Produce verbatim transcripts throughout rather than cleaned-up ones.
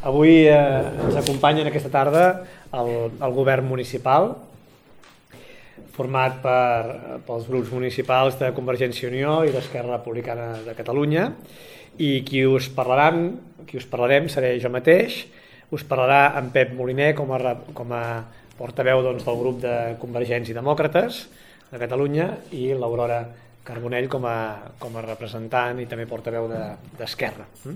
Avui eh, ens acompanyen aquesta tarda el, el govern municipal, format per, pels grups municipals de Convergència i Unió i d'Esquerra Republicana de Catalunya, i qui us parlaran, qui us parlarem seré jo mateix. Us parlarà en Pep Moliner com a, com a portaveu doncs, del grup de Convergents i Demòcrates de Catalunya, i l'Aurora Carbonell com a, com a representant i també portaveu d'Esquerra. De,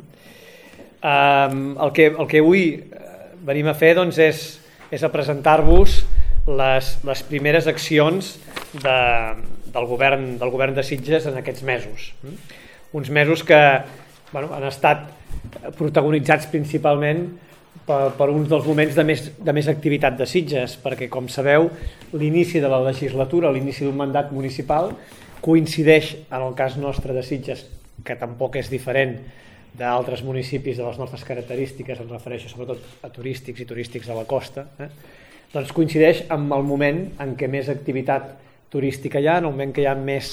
Um, el, que, el que avui venim a fer doncs, és, és a presentar-vos les, les primeres accions de, del, govern, del govern de Sitges en aquests mesos. Uns mesos que bueno, han estat protagonitzats principalment per, per uns dels moments de més, de més activitat de Sitges, perquè, com sabeu, l'inici de la legislatura, l'inici d'un mandat municipal, coincideix, en el cas nostre de Sitges, que tampoc és diferent d'altres municipis de les nostres característiques, em refereixo sobretot a turístics i turístics de la costa, eh? doncs coincideix amb el moment en què més activitat turística hi ha, en el moment que hi ha més,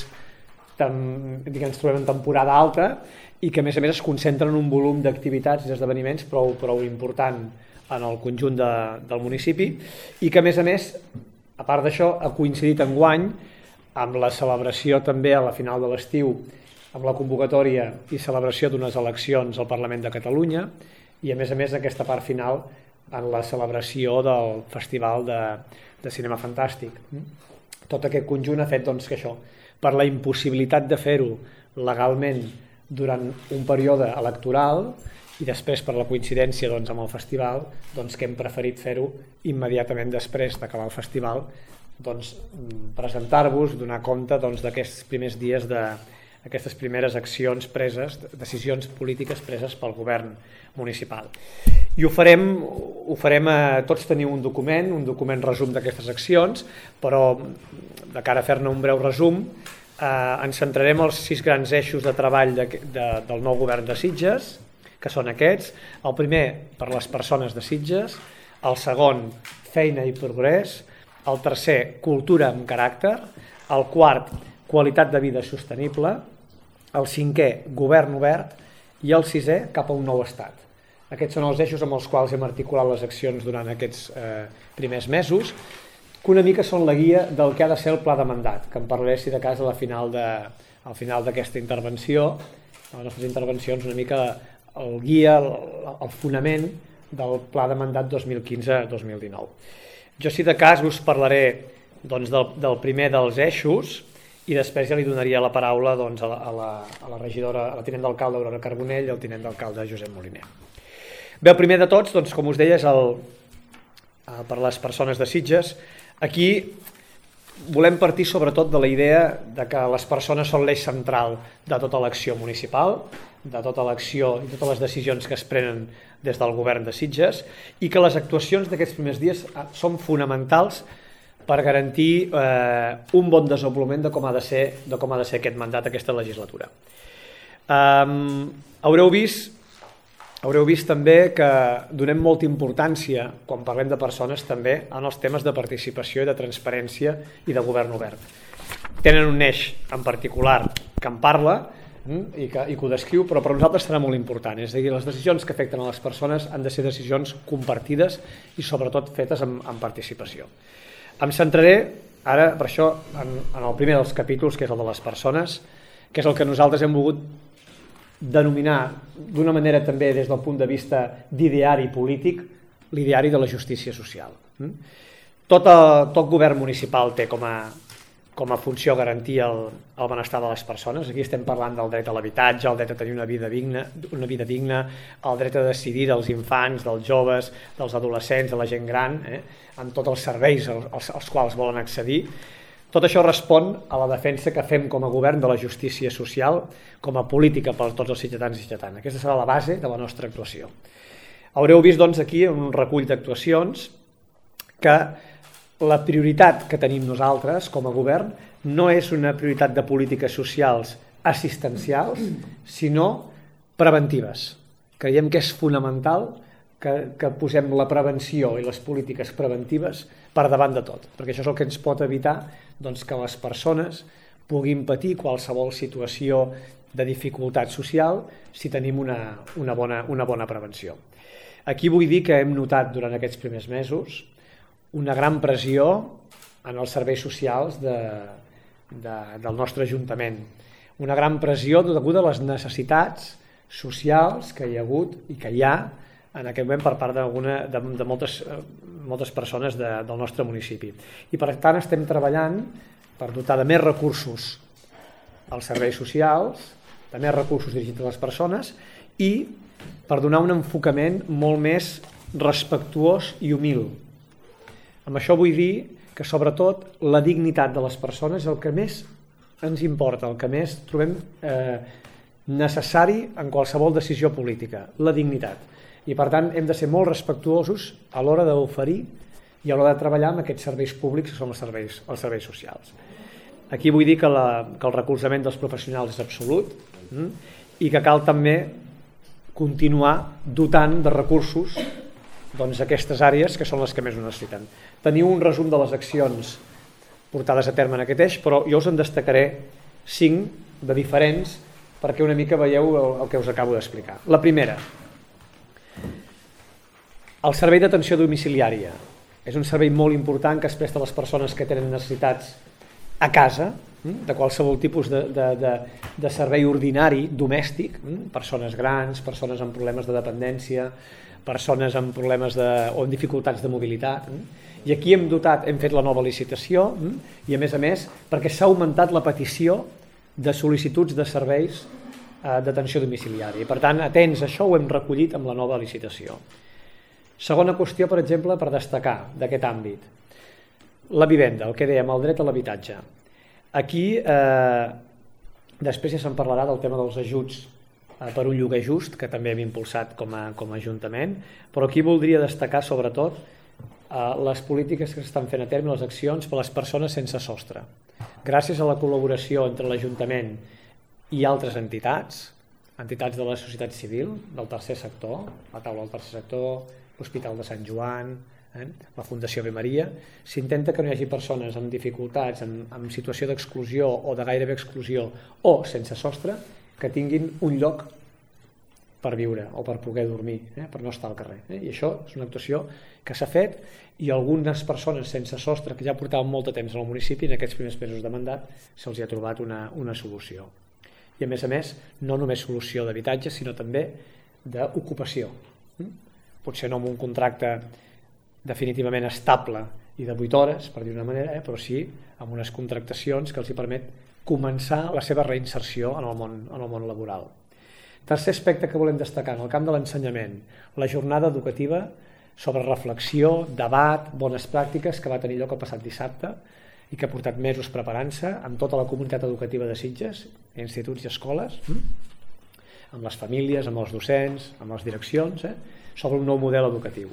diguem, ens trobem en temporada alta, i que a més a més es concentra en un volum d'activitats i d'esdeveniments prou, prou important en el conjunt de, del municipi, i que a més a més, a part d'això, ha coincidit enguany amb la celebració també a la final de l'estiu, amb la convocatòria i celebració d'unes eleccions al Parlament de Catalunya, i a més a més aquesta part final en la celebració del Festival de, de Cinema Fantàstic. Tot aquest conjunt ha fet doncs, que això, per la impossibilitat de fer-ho legalment durant un període electoral i després per la coincidència doncs, amb el festival, doncs, que hem preferit fer-ho immediatament després d'acabar el festival, doncs, presentar-vos, donar compte doncs, d'aquests primers dies de aquestes primeres accions preses, decisions polítiques preses pel govern municipal. I ho farem, ho farem a, tots teniu un document, un document resum d'aquestes accions, però de cara a fer-ne un breu resum, eh, ens centrarem als sis grans eixos de treball de, de, del nou govern de Sitges, que són aquests. El primer, per les persones de Sitges; el segon, feina i progrés; el tercer, cultura amb caràcter; el quart, qualitat de vida sostenible; el cinquè, govern obert; i el sisè, cap a un nou estat. Aquests són els eixos amb els quals hem articulat les accions durant aquests eh, primers mesos, que una mica són la guia del que ha de ser el pla de mandat, que en parlaré, si de cas, a la final de, al final d'aquesta intervenció, a les nostres intervencions, una mica el guia, el, el fonament del pla de mandat dos mil quinze a dos mil dinou. Jo, si de cas, us parlaré doncs, del, del primer dels eixos, i després ja li donaria la paraula doncs, a, la, a, la, a la regidora, a la tinent d'alcalde Aurora Carbonell i al tinent d'alcalde Josep Moliner. Bé, el primer de tots, doncs, com us deia, és el, per les persones de Sitges. Aquí volem partir sobretot de la idea de que les persones són l'eix central de tota l'acció municipal, de tota l'acció i totes les decisions que es prenen des del govern de Sitges, i que les actuacions d'aquests primers dies són fonamentals per garantir eh, un bon desenvolupament de com ha de ser, de com ha de ser aquest mandat, aquesta legislatura. Um, haureu vist, haureu vist també que donem molta importància, quan parlem de persones, també en els temes de participació i de transparència i de govern obert. Tenen un eix en particular que en parla i que, i que ho descriu, però per nosaltres serà molt important. És a dir, les decisions que afecten a les persones han de ser decisions compartides i sobretot fetes amb, amb participació. Em centraré ara, per això, en, en el primer dels capítols, que és el de les persones, que és el que nosaltres hem volgut denominar d'una manera també des del punt de vista d'ideari polític, l'ideari de la justícia social. Tot, el, tot govern municipal té com a, com a funció garantir el, el benestar de les persones. Aquí estem parlant del dret a l'habitatge, el dret a tenir una vida digna, una vida digna, el dret a decidir dels infants, dels joves, dels adolescents, de la gent gran, eh, amb tots els serveis als, als quals volen accedir. Tot això respon a la defensa que fem com a govern de la justícia social, com a política per tots els ciutadans i ciutadanes. Aquesta serà la base de la nostra actuació. Haureu vist doncs, aquí un recull d'actuacions que la prioritat que tenim nosaltres com a govern no és una prioritat de polítiques socials assistencials, sinó preventives. Creiem que és fonamental que, que posem la prevenció i les polítiques preventives per davant de tot, perquè això és el que ens pot evitar doncs, que les persones puguin patir qualsevol situació de dificultat social si tenim una, una, bona, una bona prevenció. Aquí vull dir que hem notat durant aquests primers mesos una gran pressió en els serveis socials de, de, del nostre Ajuntament. Una gran pressió deguda a les necessitats socials que hi ha hagut i que hi ha en aquest moment per part de, de moltes, moltes persones de, del nostre municipi. I per tant estem treballant per dotar de més recursos als serveis socials, de més recursos dirigits a les persones i per donar un enfocament molt més respectuós i humil. Amb això vull dir que sobretot la dignitat de les persones és el que més ens importa, el que més trobem eh, necessari en qualsevol decisió política, la dignitat. I per tant hem de ser molt respectuosos a l'hora d'oferir i a l'hora de treballar amb aquests serveis públics que són els serveis, els serveis socials. Aquí vull dir que, la, que el recolzament dels professionals és absolut hm? i que cal també continuar dotant de recursos doncs, aquestes àrees que són les que més ho necessiten. Teniu un resum de les accions portades a terme en aquest eix, però jo us en destacaré cinc de diferents perquè una mica veieu el, el que us acabo d'explicar. La primera, el servei d'atenció domiciliària. És un servei molt important que es presta a les persones que tenen necessitats a casa, de qualsevol tipus de, de, de, de servei ordinari, domèstic, persones grans, persones amb problemes de dependència, persones amb problemes de, o amb dificultats de mobilitat. I aquí hem dotat, hem fet la nova licitació i a més a més perquè s'ha augmentat la petició de sol·licituds de serveis d'atenció domiciliària. I per tant, atents a això, ho hem recollit amb la nova licitació. Segona qüestió, per exemple, per destacar d'aquest àmbit. La vivenda, el que dèiem, el dret a l'habitatge. Aquí, eh, després ja se'n parlarà del tema dels ajuts eh, per un lloguer just, que també hem impulsat com a, com a Ajuntament, però aquí voldria destacar sobretot eh, les polítiques que s'estan fent a terme, les accions per a les persones sense sostre. Gràcies a la col·laboració entre l'Ajuntament i altres entitats, entitats de la societat civil, del tercer sector, la taula del tercer sector, l'Hospital de Sant Joan, eh, la Fundació Ave Maria, s'intenta que no hi hagi persones amb dificultats, en, en situació d'exclusió o de gairebé exclusió o sense sostre, que tinguin un lloc per viure o per poder dormir, eh, per no estar al carrer. Eh? I això és una actuació que s'ha fet i algunes persones sense sostre que ja portaven molt de temps al municipi en aquests primers mesos de mandat se'ls ha trobat una, una solució. I a més a més, no només solució d'habitatge, sinó també d'ocupació. Potser no amb un contracte definitivament estable i de vuit hores, per dir una manera, eh, però sí amb unes contractacions que els hi permet començar la seva reinserció en el món, en el món laboral. Tercer aspecte que volem destacar, en el camp de l'ensenyament, la jornada educativa sobre reflexió, debat, bones pràctiques que va tenir lloc el passat dissabte i que ha portat mesos preparant-se amb tota la comunitat educativa de Sitges, instituts i escoles, amb les famílies, amb els docents, amb les direccions, eh, sobre un nou model educatiu.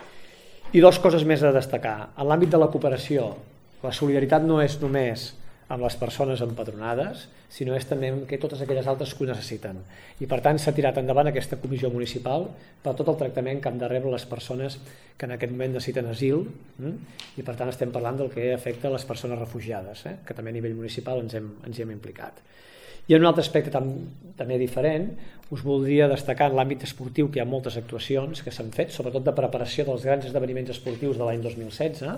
I dues coses més a destacar. En l'àmbit de la cooperació, la solidaritat no és només amb les persones empadronades, sinó és també amb totes aquelles altres que ho necessiten. I per tant s'ha tirat endavant aquesta comissió municipal per tot el tractament que han de rebre les persones que en aquest moment necessiten asil, i per tant estem parlant del que afecta les persones refugiades, eh? que també a nivell municipal ens hem, ens hi hem implicat. I en un altre aspecte tam, també diferent, us voldria destacar en l'àmbit esportiu que hi ha moltes actuacions que s'han fet, sobretot de preparació dels grans esdeveniments esportius de l'any dos mil setze,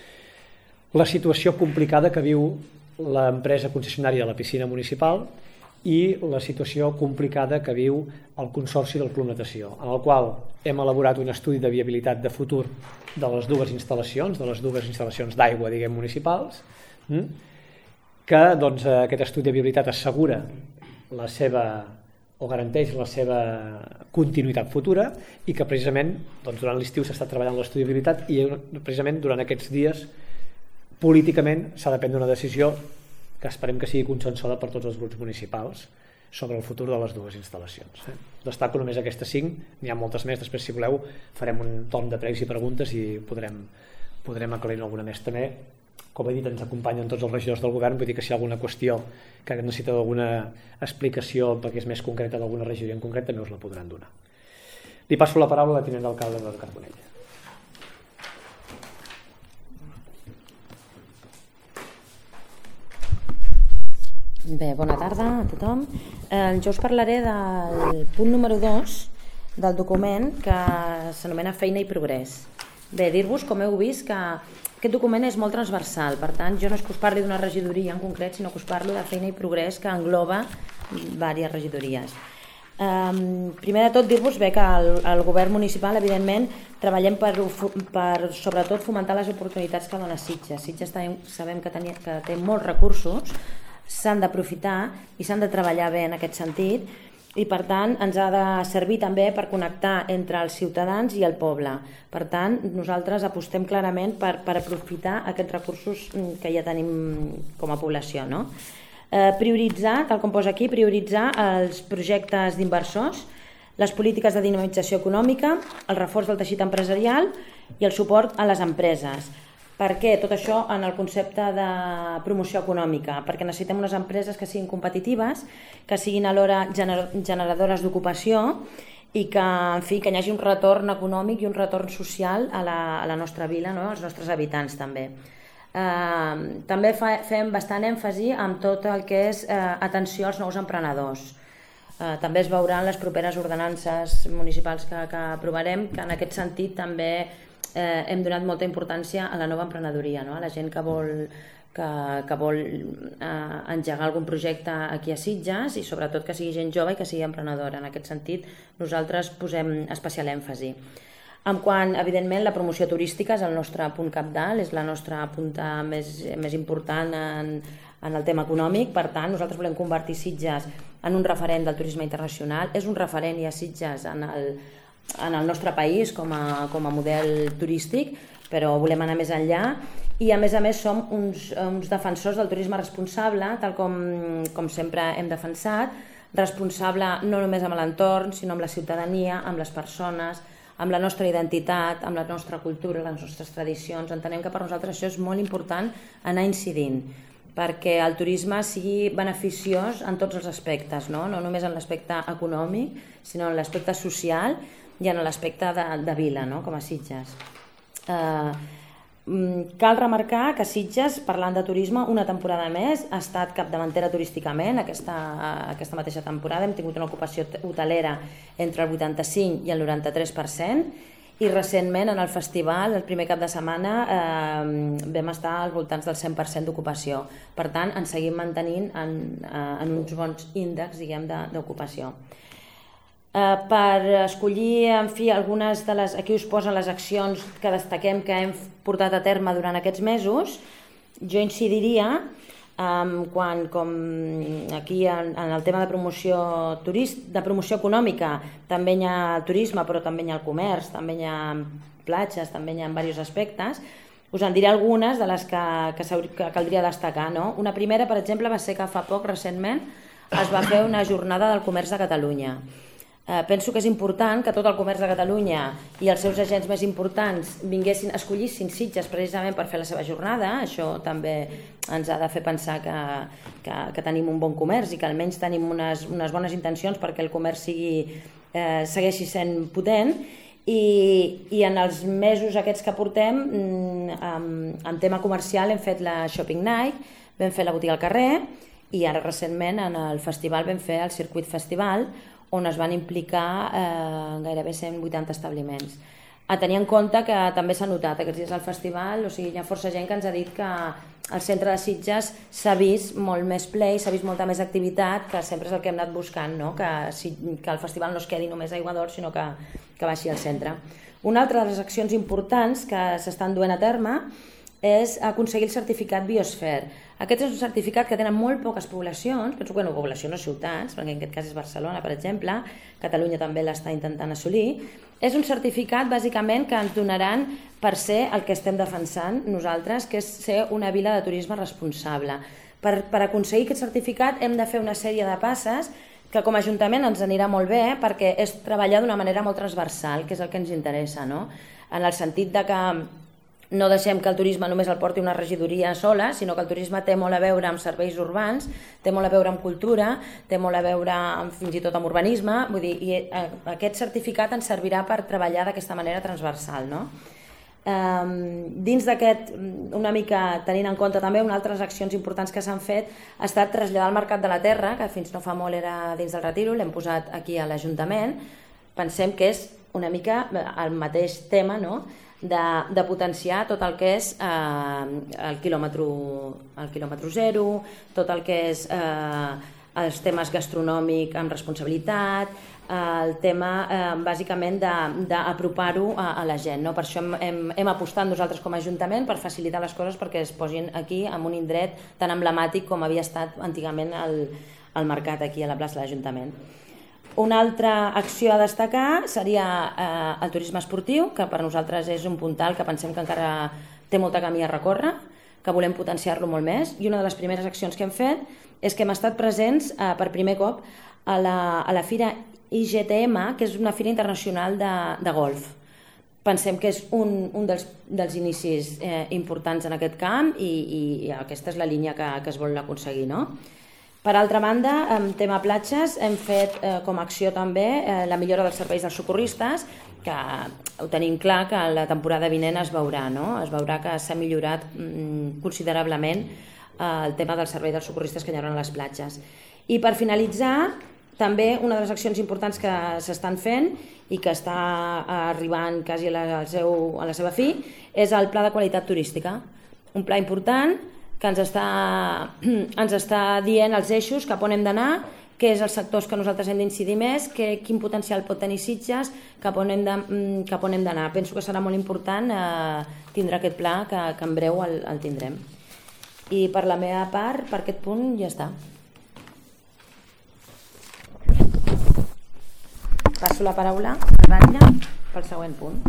la situació complicada que viu l'empresa concessionària de la piscina municipal i la situació complicada que viu el Consorci del Club Natació, en el qual hem elaborat un estudi de viabilitat de futur de les dues instal·lacions, de les dues instal·lacions d'aigua, diguem, municipals, que doncs, aquest estudi de viabilitat assegura la seva o garanteix la seva continuïtat futura i que precisament doncs, durant l'estiu s'ha estat treballant l'estudi de viabilitat i precisament durant aquests dies políticament s'ha de prendre una decisió que esperem que sigui consensuada per tots els grups municipals sobre el futur de les dues instal·lacions. Eh? Destaco només aquestes cinc, n'hi ha moltes més, després si voleu farem un torn de pregs i preguntes i podrem, podrem aclarir alguna més també. Com he dit, ens acompanyen tots els regidors del govern, vull dir que si hi ha alguna qüestió que necessita alguna explicació perquè és més concreta d'alguna regidoria en concret també us la podran donar. Li passo la paraula a la tinent d'alcalde de Carbonell. Bé, bona tarda a tothom. Eh, jo us parlaré del punt número dos, del document, que s'anomena Feina i Progrés. Bé, dir-vos, com heu vist, que aquest document és molt transversal, per tant, jo no és que us parli d'una regidoria en concret, sinó que us parlo de Feina i Progrés, que engloba diverses regidories. Um, primer de tot, dir-vos bé que el, el govern municipal, evidentment, treballem per, per sobretot fomentar les oportunitats que dona Sitges. Sitges sabem que, tenia, que té molts recursos, s'han d'aprofitar i s'han de treballar bé en aquest sentit, i per tant ens ha de servir també per connectar entre els ciutadans i el poble. Per tant, nosaltres apostem clarament per, per aprofitar aquests recursos que ja tenim com a població, no? Eh, prioritzar, tal com posa aquí, prioritzar els projectes d'inversors, les polítiques de dinamització econòmica, el reforç del teixit empresarial i el suport a les empreses. Per què? Tot això en el concepte de promoció econòmica, perquè necessitem unes empreses que siguin competitives, que siguin alhora generadores d'ocupació i que, en fi, que hi hagi un retorn econòmic i un retorn social a la, a la nostra vila, no? Als nostres habitants també. Eh, també fa, fem bastant èmfasi en tot el que és eh, atenció als nous emprenedors. Eh, també es veuran les properes ordenances municipals que, que aprovarem, que en aquest sentit també eh, hem donat molta importància a la nova emprenedoria, no? A la gent que vol, que, que vol eh, engegar algun projecte aquí a Sitges i sobretot que sigui gent jove i que sigui emprenedora. En aquest sentit nosaltres posem especial èmfasi. En quant, evidentment, la promoció turística és el nostre punt cabdal, és la nostra punta més, més important en, en el tema econòmic. Per tant, nosaltres volem convertir Sitges en un referent del turisme internacional. És un referent ja Sitges en el, en el nostre país com a, com a model turístic, però volem anar més enllà. I a més a més som uns, uns defensors del turisme responsable, tal com, com sempre hem defensat, responsable no només amb l'entorn, sinó amb la ciutadania, amb les persones, amb la nostra identitat, amb la nostra cultura, les nostres tradicions. Entenem que per nosaltres això és molt important anar incidint, perquè el turisme sigui beneficiós en tots els aspectes, no, no només en l'aspecte econòmic, sinó en l'aspecte social i en l'aspecte de, de vila, no? Com a Sitges. Eh, cal remarcar que Sitges, parlant de turisme, una temporada més ha estat capdavantera turísticament. Aquesta, aquesta mateixa temporada hem tingut una ocupació hotelera entre el vuitanta-cinc i el noranta-tres per cent i recentment en el festival, el primer cap de setmana, eh, vam estar als voltants del cent per cent d'ocupació. Per tant, ens seguim mantenint en, en uns bons índexs, diguem, d'ocupació. Uh, per escollir, en fi, algunes de les... Aquí us posen les accions que destaquem que hem portat a terme durant aquests mesos. Jo incidiria um, quan, com aquí en, en el tema de promoció turist, de promoció econòmica, també hi ha turisme, però també hi ha el comerç, també hi ha platges, també hi ha diversos aspectes. Us en diré algunes de les que, que, que caldria destacar, no? Una primera, per exemple, va ser que fa poc, recentment, es va fer una jornada del comerç de Catalunya. Eh, penso que és important que tot el comerç de Catalunya i els seus agents més importants vinguessin, escollissin Sitges precisament per fer la seva jornada. Això també ens ha de fer pensar que, que, que tenim un bon comerç i que almenys tenim unes, unes bones intencions perquè el comerç sigui, eh, segueixi sent potent. I, i en els mesos aquests que portem, en, en tema comercial, hem fet la Shopping Night, vam fer la botiga al carrer i ara recentment en el festival vam fer el Circuit Festival, on es van implicar eh, gairebé cent vuitanta establiments. A tenir en compte que també s'ha notat aquests dies al festival, o sigui, hi ha força gent que ens ha dit que al centre de Sitges s'ha vist molt més play, s'ha vist molta més activitat, que sempre és el que hem anat buscant, no? que, si, que el festival no es quedi només a Aiguador, sinó que, que baixi al centre. Una altra de les accions importants que s'estan duent a terme és aconseguir el certificat Biosfer. Aquest és un certificat que tenen molt poques poblacions, penso que no població, no ciutats, perquè en aquest cas és Barcelona, per exemple, Catalunya també l'està intentant assolir. És un certificat, bàsicament, que ens donaran per ser el que estem defensant nosaltres, que és ser una vila de turisme responsable. Per, per aconseguir aquest certificat hem de fer una sèrie de passes que com a Ajuntament ens anirà molt bé perquè és treballar d'una manera molt transversal, que és el que ens interessa, no? En el sentit de que no deixem que el turisme només el porti una regidoria sola, sinó que el turisme té molt a veure amb serveis urbans, té molt a veure amb cultura, té molt a veure amb, fins i tot amb urbanisme, vull dir, i aquest certificat ens servirà per treballar d'aquesta manera transversal, no? Um, dins d'aquest, una mica tenint en compte també, unes altres accions importants que s'han fet ha estat traslladar el Mercat de la Terra, que fins no fa molt era dins del Retiro, l'hem posat aquí a l'Ajuntament, pensem que és una mica el mateix tema, no?, de, de potenciar tot el que és eh, el, quilòmetre, el quilòmetre zero, tot el que és eh, els temes gastronòmics amb responsabilitat, eh, el tema eh, bàsicament d'apropar-ho a, a la gent, no? Per això hem, hem, hem apostat nosaltres com a Ajuntament per facilitar les coses perquè es posin aquí en un indret tan emblemàtic com havia estat antigament el, el mercat aquí a la plaça de l'Ajuntament. Una altra acció a destacar seria eh, el turisme esportiu, que per nosaltres és un puntal que pensem que encara té molta camí a recórrer, que volem potenciar-lo molt més, i una de les primeres accions que hem fet és que hem estat presents eh, per primer cop a la, a la Fira I G T M, que és una fira internacional de, de golf. Pensem que és un, un dels, dels inicis eh, importants en aquest camp i, i, i aquesta és la línia que, que es vol aconseguir, no? Per altra banda, en tema platges, hem fet eh, com a acció també eh, la millora dels serveis dels socorristes, que ho tenim clar que la temporada vinent es veurà, no? Es veurà que s'ha millorat mm, considerablement eh, el tema del servei dels socorristes que hi haurà a les platges. I per finalitzar, també una de les accions importants que s'estan fent i que està arribant quasi a la, al seu, a la seva fi és el Pla de Qualitat Turística, un pla important que ens està, ens està dient els eixos cap on hem d'anar, què és els sectors que nosaltres hem d'incidir més, que, quin potencial pot tenir Sitges, cap on hem de, cap on hem d'anar. Penso que serà molt important eh, tindre aquest pla, que, que en breu el, el tindrem. I per la meva part, per aquest punt, ja està. Passo la paraula a Ratlla pel següent punt.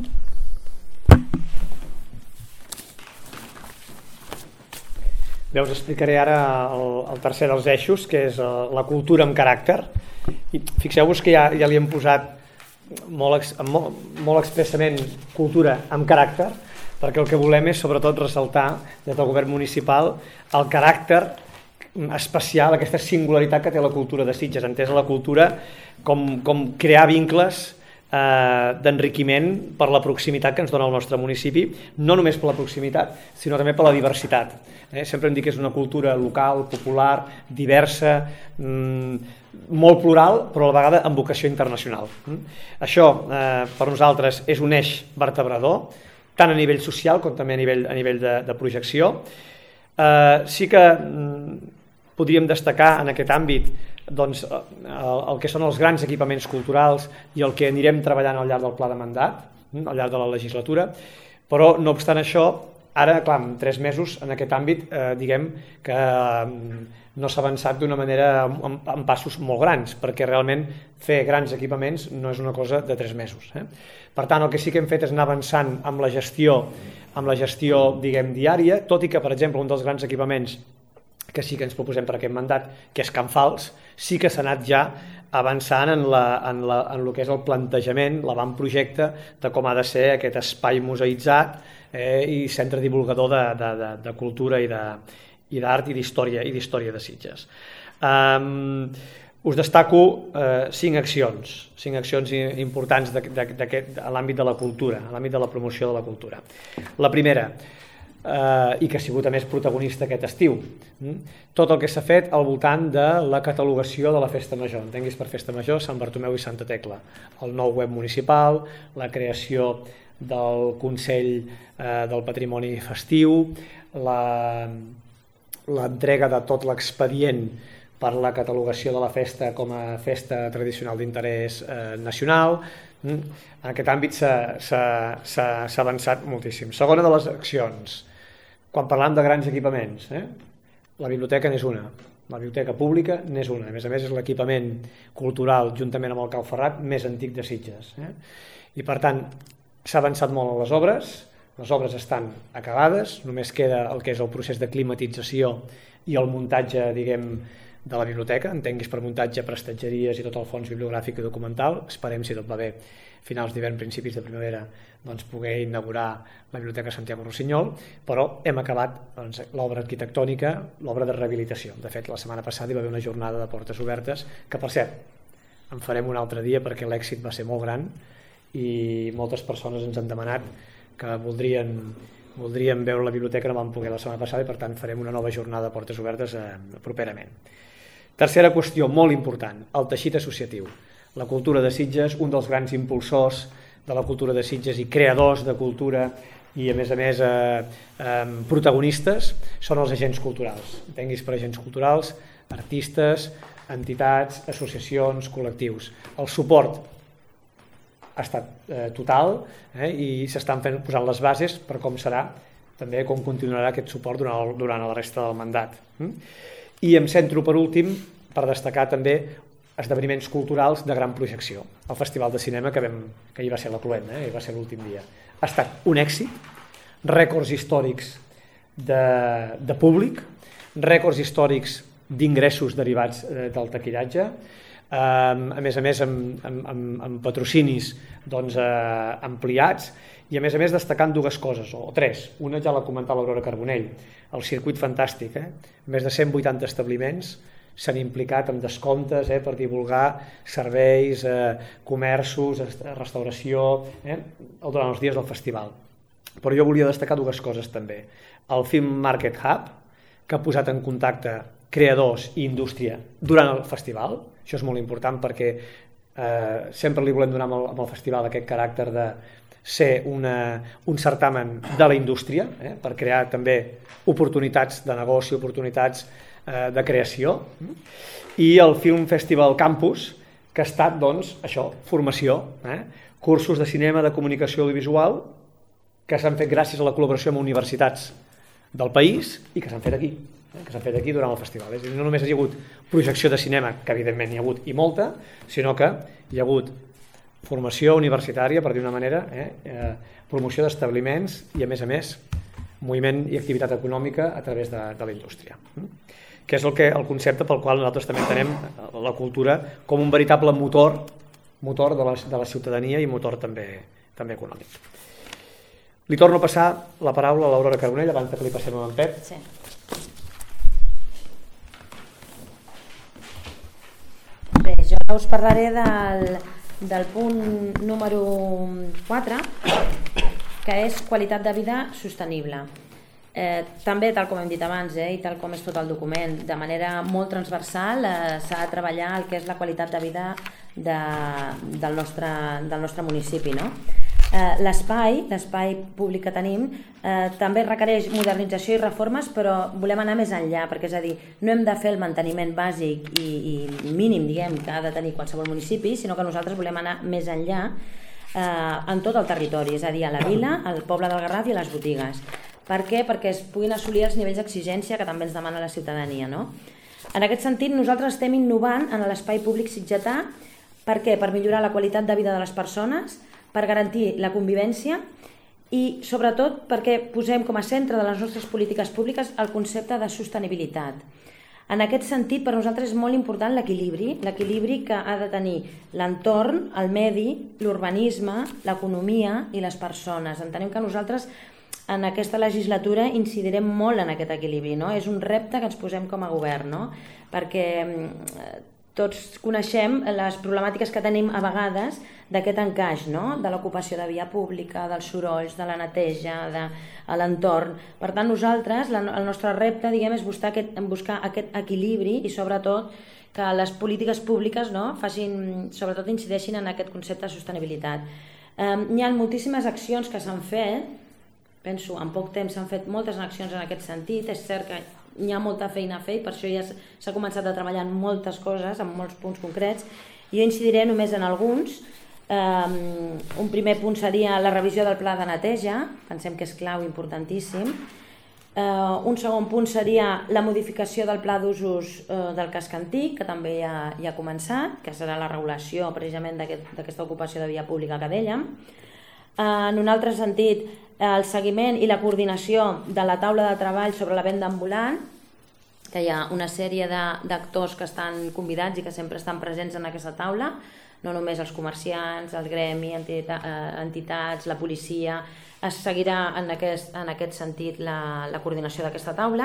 Bé, us explicaré ara el, el tercer dels eixos, que és la cultura amb caràcter. I fixeu-vos que ja, ja li hem posat molt, molt, molt expressament cultura amb caràcter, perquè el que volem és sobretot ressaltar des del govern municipal el caràcter especial, aquesta singularitat que té la cultura de Sitges, entesa la cultura com, com crear vincles eh, d'enriquiment per la proximitat que ens dona el nostre municipi, no només per la proximitat, sinó també per la diversitat. Eh? Sempre hem dit que és una cultura local, popular, diversa, mmm, molt plural, però a la vegada amb vocació internacional. Mm? Això eh, per nosaltres és un eix vertebrador, tant a nivell social com també a nivell, a nivell de, de projecció. Eh, sí que mm, podríem destacar en aquest àmbit doncs, el, el que són els grans equipaments culturals i el que anirem treballant al llarg del pla de mandat, al llarg de la legislatura, però no obstant això, ara, clar, en tres mesos en aquest àmbit, eh, diguem que eh, no s'ha avançat d'una manera amb, amb passos molt grans, perquè realment fer grans equipaments no és una cosa de tres mesos. Eh? Per tant, el que sí que hem fet és anar avançant amb la gestió, amb la gestió, diguem, diària, tot i que, per exemple, un dels grans equipaments que sí que ens proposem per aquest mandat, que és Can Fals, sí que s'ha anat ja avançant en, la, en, la, en el que és el plantejament, l'avantprojecte de com ha de ser aquest espai museïtzat eh, i centre divulgador de, de, de, de cultura i d'art i d'història i d'història de Sitges. Um, us destaco eh, cinc accions, cinc accions importants de, de, de, a l'àmbit de la cultura, a l'àmbit de la promoció de la cultura. La primera, eh, i que ha sigut a més protagonista aquest estiu, tot el que s'ha fet al voltant de la catalogació de la Festa Major, entenguis per Festa Major Sant Bartomeu i Santa Tecla, el nou web municipal, la creació del Consell eh, del Patrimoni Festiu, l'entrega de tot l'expedient per la catalogació de la festa com a festa tradicional d'interès eh, nacional. En aquest àmbit s'ha avançat moltíssim. Segona de les accions, quan parlam de grans equipaments, eh? La biblioteca n'és una, la biblioteca pública n'és una, a més a més és l'equipament cultural, juntament amb el Cau Ferrat, més antic de Sitges. Eh? I per tant, s'ha avançat molt en les obres, les obres estan acabades, només queda el que és el procés de climatització i el muntatge, diguem, de la biblioteca, entenguis per muntatge, prestatgeries i tot el fons bibliogràfic i documental. Esperem, si tot va bé, finals d'hivern, principis de primavera, doncs, poder inaugurar la Biblioteca Santiago Rossinyol, però hem acabat doncs, l'obra arquitectònica, l'obra de rehabilitació. De fet, la setmana passada hi va haver una jornada de portes obertes, que per cert, en farem un altre dia perquè l'èxit va ser molt gran i moltes persones ens han demanat que voldrien, voldrien veure la biblioteca, no vam poder la setmana passada i per tant farem una nova jornada de portes obertes eh, properament. Tercera qüestió molt important, el teixit associatiu. La cultura de Sitges, un dels grans impulsors de la cultura de Sitges i creadors de cultura i a més a més eh, eh, protagonistes són els agents culturals. Entenguis per agents culturals, artistes, entitats, associacions, col·lectius. El suport ha estat eh, total eh, i s'estan fent posant les bases per com serà, també com continuarà aquest suport durant, el, durant la resta del mandat. I em centro per últim per destacar també esdeveniments culturals de gran projecció. El Festival de Cinema, que, vam, que hi va ser la Cluent, eh, hi va ser l'últim dia. Ha estat un èxit, rècords històrics de, de públic, rècords històrics d'ingressos derivats eh, del taquillatge, eh, a més a més amb, amb, amb, amb patrocinis doncs, eh, ampliats, i a més a més destacant dues coses, o tres. Una ja l'ha comentat l'Aurora Carbonell, el circuit fantàstic, eh? Més de cent vuitanta establiments s'han implicat amb descomptes eh, per divulgar serveis, eh, comerços, restauració, eh, durant els dies del festival. Però jo volia destacar dues coses també. El Film Market Hub, que ha posat en contacte creadors i indústria durant el festival. Això és molt important perquè eh, sempre li volem donar amb el, amb el festival aquest caràcter de ser una, un certamen de la indústria, eh, per crear també oportunitats de negoci, oportunitats eh, de creació. I el Film Festival Campus, que ha estat, doncs, això, formació, eh, cursos de cinema, de comunicació audiovisual, que s'han fet gràcies a la col·laboració amb universitats del país i que s'han fet aquí, eh, que s'han fet aquí durant el festival. És a dir, no només hi ha hagut projecció de cinema, que evidentment hi ha hagut i molta, sinó que hi ha hagut formació universitària, per dir una manera, eh, eh, promoció d'establiments i, a més a més, moviment i activitat econòmica a través de, de la indústria. Que és el, que, el concepte pel qual nosaltres també entenem la cultura com un veritable motor, motor de, la, de la ciutadania i motor també, també econòmic. Li torno a passar la paraula a l'Aurora Carbonell abans que li passem a en Pep. Sí. Bé, jo us parlaré del, del punt número quatre, que és qualitat de vida sostenible. Eh, també, tal com hem dit abans, eh, i tal com és tot el document, de manera molt transversal eh, s'ha de treballar el que és la qualitat de vida de, del, nostre, del nostre municipi, no? Eh, l'espai, l'espai públic que tenim, eh, també requereix modernització i reformes, però volem anar més enllà, perquè és a dir, no hem de fer el manteniment bàsic i, i mínim, diguem, que ha de tenir qualsevol municipi, sinó que nosaltres volem anar més enllà eh, en tot el territori, és a dir, a la vila, al poble del Garraf i a les botigues. Per què? Perquè es puguin assolir els nivells d'exigència que també ens demana la ciutadania, no? En aquest sentit, nosaltres estem innovant en l'espai públic sitgetà. Per què? Per millorar la qualitat de vida de les persones, per garantir la convivència i, sobretot, perquè posem com a centre de les nostres polítiques públiques el concepte de sostenibilitat. En aquest sentit, per nosaltres és molt important l'equilibri, l'equilibri que ha de tenir l'entorn, el medi, l'urbanisme, l'economia i les persones. Entenem que nosaltres en aquesta legislatura incidirem molt en aquest equilibri, no? És un repte que ens posem com a govern, no? Perquè tots coneixem les problemàtiques que tenim a vegades d'aquest encaix, no? De l'ocupació de via pública, dels sorolls, de la neteja, de l'entorn. Per tant, nosaltres, el nostre repte, diguem, és buscar aquest, buscar aquest equilibri i, sobretot, que les polítiques públiques, no? Facin, sobretot, incideixin en aquest concepte de sostenibilitat. Eh, hi ha moltíssimes accions que s'han fet, penso, en poc temps s'han fet moltes accions en aquest sentit, és cert que hi ha molta feina a fer i per això ja s'ha començat a treballar en moltes coses, en molts punts concrets. Jo incidiré només en alguns. Um, un primer punt seria la revisió del pla de neteja, pensem que és clau, importantíssim. Uh, un segon punt seria la modificació del pla d'usos uh, del casc antic, que també ja, ja ha començat, que serà la regulació precisament d'aquesta aquest, ocupació de via pública que dèiem. Uh, en un altre sentit, el seguiment i la coordinació de la taula de treball sobre la venda ambulant, que hi ha una sèrie d'actors que estan convidats i que sempre estan presents en aquesta taula, no només els comerciants, el gremi, entitats, la policia. Es seguirà en aquest, en aquest sentit la, la coordinació d'aquesta taula.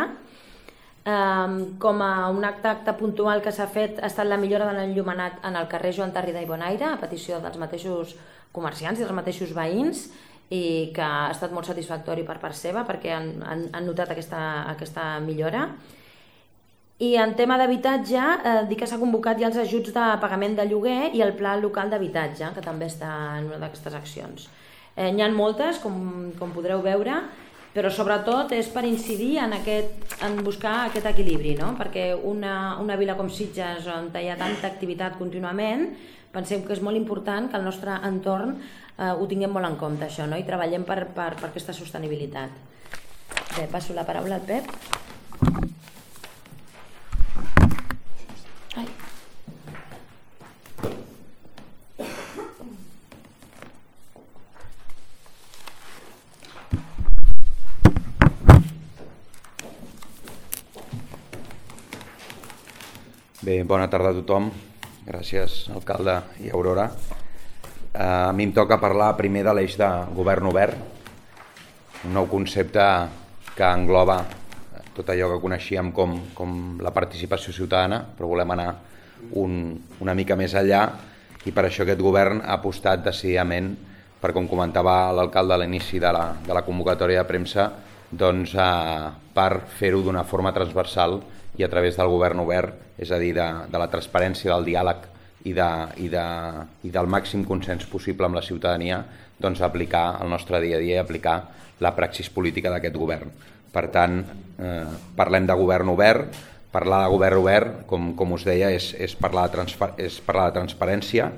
Um, com a un acte, acte puntual que s'ha fet ha estat la millora de l'enllumenat en el carrer Joan Tarrida i Bonaire, a petició dels mateixos comerciants i dels mateixos veïns, i que ha estat molt satisfactori per part seva perquè han, han, han notat aquesta, aquesta millora. I en tema d'habitatge, eh, dir que s'ha convocat ja els ajuts de pagament de lloguer i el pla local d'habitatge, que també està en una d'aquestes accions. Eh, N'hi ha moltes, com, com podreu veure, però sobretot és per incidir en, aquest, en buscar aquest equilibri, no? Perquè una, una vila com Sitges, on hi ha tanta activitat contínuament, pensem que és molt important que el nostre entorn eh, ho tinguem molt en compte, això, no? I treballem per, per, per aquesta sostenibilitat. Bé, passo la paraula al Pep. Ai. Bé, bona tarda a tothom. Gràcies, alcalde i Aurora. A mi em toca parlar primer de l'eix de govern obert, un nou concepte que engloba tot allò que coneixíem com, com la participació ciutadana, però volem anar un, una mica més enllà, i per això aquest govern ha apostat decididament, per com comentava l'alcalde a l'inici de, la, de la convocatòria de premsa, doncs, eh, per fer-ho d'una forma transversal i a través del govern obert, és a dir, de, de la transparència, del diàleg i, de, i, de, i del màxim consens possible amb la ciutadania, doncs aplicar el nostre dia a dia i aplicar la praxis política d'aquest govern. Per tant, eh, parlem de govern obert. Parlar de govern obert, com, com us deia, és, és, parlar, de és parlar de transparència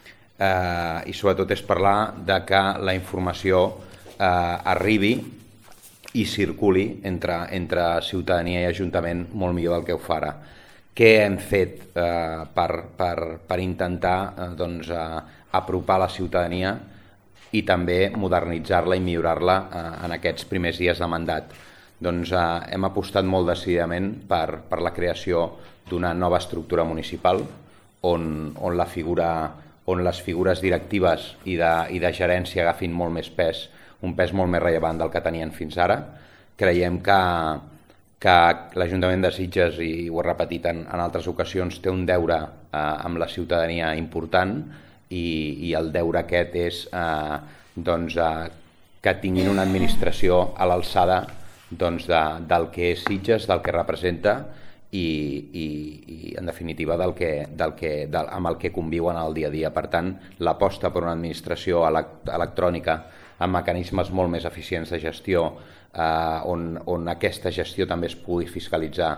eh, i sobretot és parlar de que la informació eh, arribi i circuli entre, entre ciutadania i ajuntament molt millor del que ho fa ara. Què hem fet eh, per, per, per intentar eh, doncs, eh, apropar la ciutadania i també modernitzar-la i millorar-la eh, en aquests primers dies de mandat? Doncs eh, hem apostat molt decididament per, per la creació d'una nova estructura municipal on, on, la figura, on les figures directives i de, i de gerència agafin molt més pes, un pes molt més rellevant del que tenien fins ara. Creiem que, que l'Ajuntament de Sitges, i ho he repetit en, en altres ocasions, té un deure eh, amb la ciutadania important i, i el deure aquest és eh, doncs, eh, que tinguin una administració a l'alçada doncs, de, del que és Sitges, del que representa i, i, i en definitiva del que, del que, del, amb el que conviuen al dia a dia. Per tant, l'aposta per una administració electrònica amb mecanismes molt més eficients de gestió, eh, on, on aquesta gestió també es pugui fiscalitzar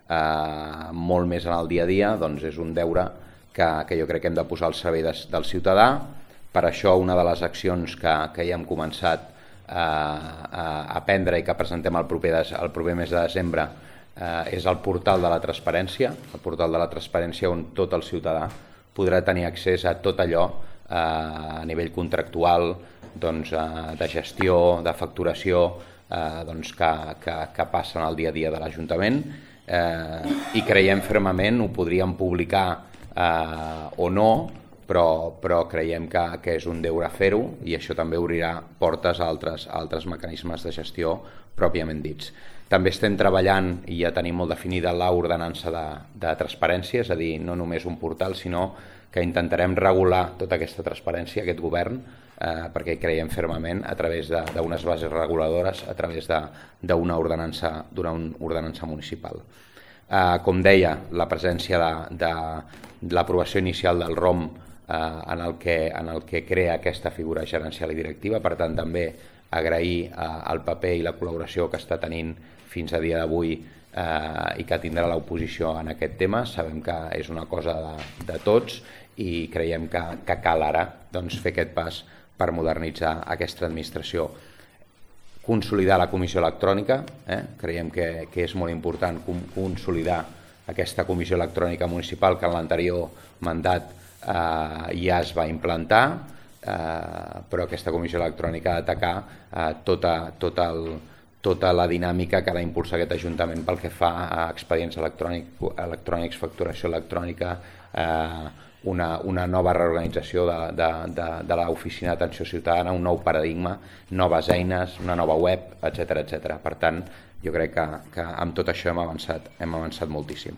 eh, molt més en el dia a dia, doncs és un deure que, que jo crec que hem de posar al servei de, del ciutadà. Per això una de les accions que, que ja hem començat A, a, a prendre i que presentem el proper, el proper mes de desembre eh, és el portal de la transparència, el portal de la transparència on tot el ciutadà podrà tenir accés a tot allò eh, a nivell contractual, doncs, eh, de gestió, de facturació, eh, doncs, que, que, que passen al dia a dia de l'Ajuntament eh, i creiem fermament, ho podríem publicar eh, o no, Però, però creiem que, que és un deure fer-ho i això també obrirà portes a altres, a altres mecanismes de gestió pròpiament dits. També estem treballant i ja tenim molt definida l'ordenança de, de transparència, és a dir, no només un portal, sinó que intentarem regular tota aquesta transparència, aquest govern, eh, perquè creiem fermament a través d'unes bases reguladores, a través d'una ordenança, d'una ordenança municipal. Eh, com deia, la presència de, de, de l'aprovació inicial del R O M Eh, en, el que, en el que crea aquesta figura gerencial i directiva. Per tant, també agrair eh, el paper i la col·laboració que està tenint fins a dia d'avui eh, i que tindrà l'oposició en aquest tema. Sabem que és una cosa de, de tots i creiem que, que cal ara doncs, fer aquest pas per modernitzar aquesta administració. Consolidar la comissió electrònica, eh? creiem que, que és molt important consolidar aquesta comissió electrònica municipal que en l'anterior mandat Uh, ja es va implantar, uh, però aquesta comissió electrònica ha d'atacar uh, tota, tota, el, tota la dinàmica que ha d'impulsar aquest Ajuntament pel que fa a expedients electrònic, electrònics, facturació electrònica, uh, una, una nova reorganització de, de, de, de l'oficina d'atenció ciutadana, un nou paradigma, noves eines, una nova web, etcètera etcètera. Per tant, jo crec que, que amb tot això hem avançat, hem avançat moltíssim.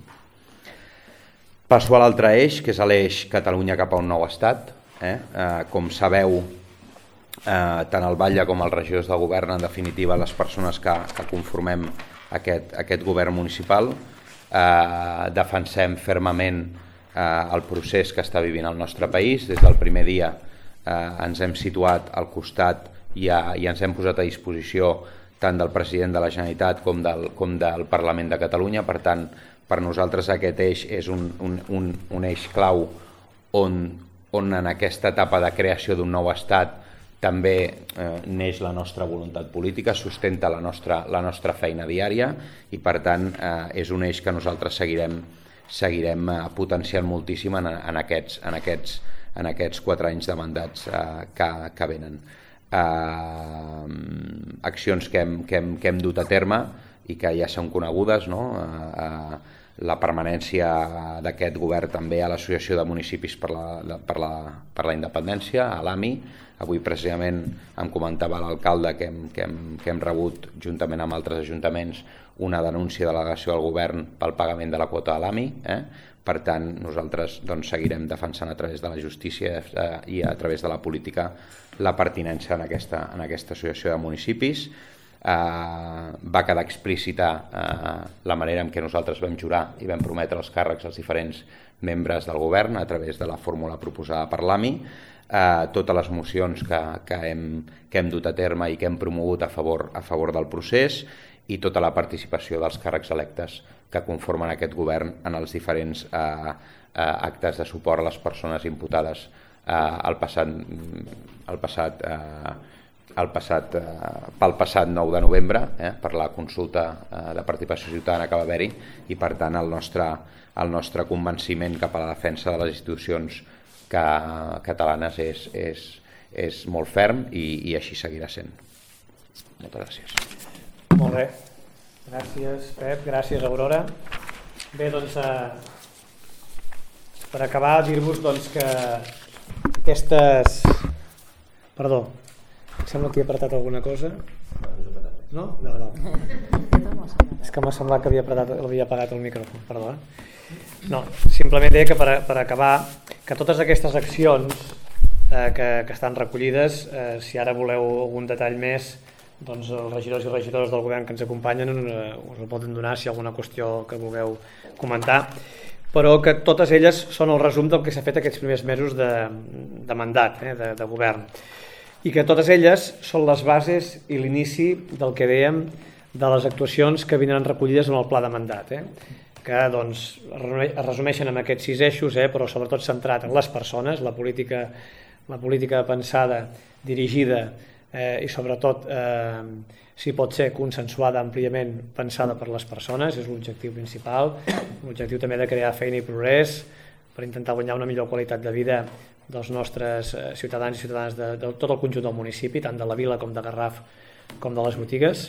Passo a l'altre eix, que és l'eix Catalunya cap a un nou estat. Eh? Eh, com sabeu, eh, tant el batlle com els regidors del govern, en definitiva les persones que, que conformem aquest, aquest govern municipal, eh, defensem fermament eh, el procés que està vivint el nostre país. Des del primer dia eh, ens hem situat al costat i, a, i ens hem posat a disposició tant del president de la Generalitat com del, com del Parlament de Catalunya. Per tant, per nosaltres aquest eix és un, un, un, un eix clau on, on en aquesta etapa de creació d'un nou estat també eh, neix la nostra voluntat política, sustenta la nostra, la nostra feina diària i per tant eh, és un eix que nosaltres seguirem, seguirem eh, potenciant moltíssim en, en, aquests, en, aquests, en aquests quatre anys de mandats eh, que, que venen. Uh, accions que hem, que, hem, que hem dut a terme i que ja són conegudes, no? uh, uh, la permanència d'aquest govern també a l'Associació de Municipis per la, per la, per la Independència, a l'A M I. Avui precisament em comentava l'alcalde que, hem, que, hem, que hem rebut juntament amb altres ajuntaments una denúncia de l'al·legació del govern pel pagament de la quota de l'A M I. Eh? Per tant, nosaltres doncs, seguirem defensant a través de la justícia eh, i a través de la política la pertinença en aquesta, en aquesta associació de municipis. Eh, va quedar explícita eh, la manera en què nosaltres vam jurar i vam prometre els càrrecs als diferents membres del govern a través de la fórmula proposada per l'A M I. Eh, totes les mocions que, que, hem, que hem dut a terme i que hem promogut a favor, a favor del procés i tota la participació dels càrrecs electes que conformen aquest govern en els diferents eh, eh, actes de suport a les persones imputades eh, al passat, al passat, eh, al passat, eh, pel passat nou de novembre eh, per la consulta eh, de participació ciutadana que va haver-hi i per tant el nostre, el nostre convenciment cap a la defensa de les institucions que, catalanes és, és, és molt ferm i, i així seguirà sent. Moltes gràcies. Molt bé. Gràcies, Pep. Gràcies, Aurora. Bé, doncs, eh, per acabar, dir-vos doncs, que aquestes... Perdó, em sembla que he apretat alguna cosa. No? No, no. És que m'ha semblat que havia, apretat, havia apagat el micròfon, perdó. No, simplement deia que per, per acabar, que totes aquestes accions eh, que, que estan recollides, eh, si ara voleu algun detall més, doncs els regidors i regidores del govern que ens acompanyen eh, us el poden donar si hi ha alguna qüestió que vulgueu comentar, però que totes elles són el resum del que s'ha fet aquests primers mesos de, de mandat, eh, de, de govern, i que totes elles són les bases i l'inici del que dèiem de les actuacions que vindran recollides en el pla de mandat, eh, que doncs, es resumeixen en aquests sis eixos, eh, però sobretot centrat en les persones, la política, la política pensada, dirigida Eh, i sobretot eh, si pot ser consensuada àmpliament, pensada per les persones, és l'objectiu principal, l'objectiu també de crear feina i progrés per intentar guanyar una millor qualitat de vida dels nostres eh, ciutadans i ciutadanes de, de tot el conjunt del municipi, tant de la vila com de Garraf com de les botigues,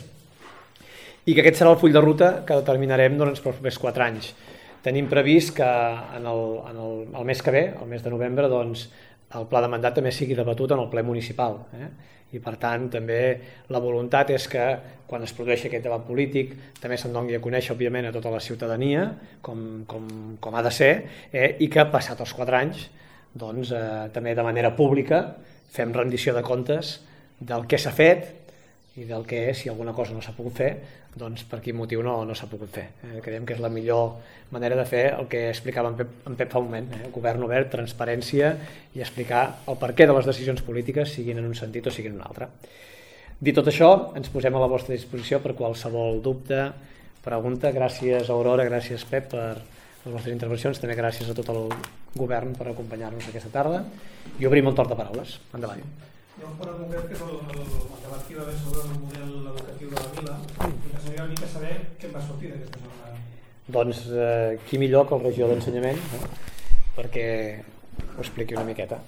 i que aquest serà el full de ruta que determinarem doncs, per els propers quatre anys. Tenim previst que en el, en el, el mes que ve, el mes de novembre, doncs, el pla de mandat també sigui debatut en el ple municipal, eh? I per tant també la voluntat és que quan es produeixi aquest debat polític també se'n doni a conèixer òbviament a tota la ciutadania com, com, com ha de ser, eh? I que passat els quatre anys doncs, eh, també de manera pública fem rendició de comptes del que s'ha fet i del que, si alguna cosa no s'ha pogut fer, doncs per quin motiu no, no s'ha pogut fer. Eh, creiem que és la millor manera de fer el que explicava en Pep, en Pep fa un moment, eh? Govern obert, transparència i explicar el perquè de les decisions polítiques, siguin en un sentit o siguin en un altre. Dit tot això, ens posem a la vostra disposició per qualsevol dubte, pregunta. Gràcies, Aurora, gràcies, Pep, per les vostres intervencions, també gràcies a tot el govern per acompanyar-nos aquesta tarda i obrim el torn de paraules. Endavant. Hi ha un punt concret que és el, el, el debat que hi va haver sobre el model educatiu de la vila i que seria una mica saber què en va sortir d'aquesta jornada. Doncs eh, qui millor que el regidor d'Ensenyament, eh? perquè ho expliqui una miqueta.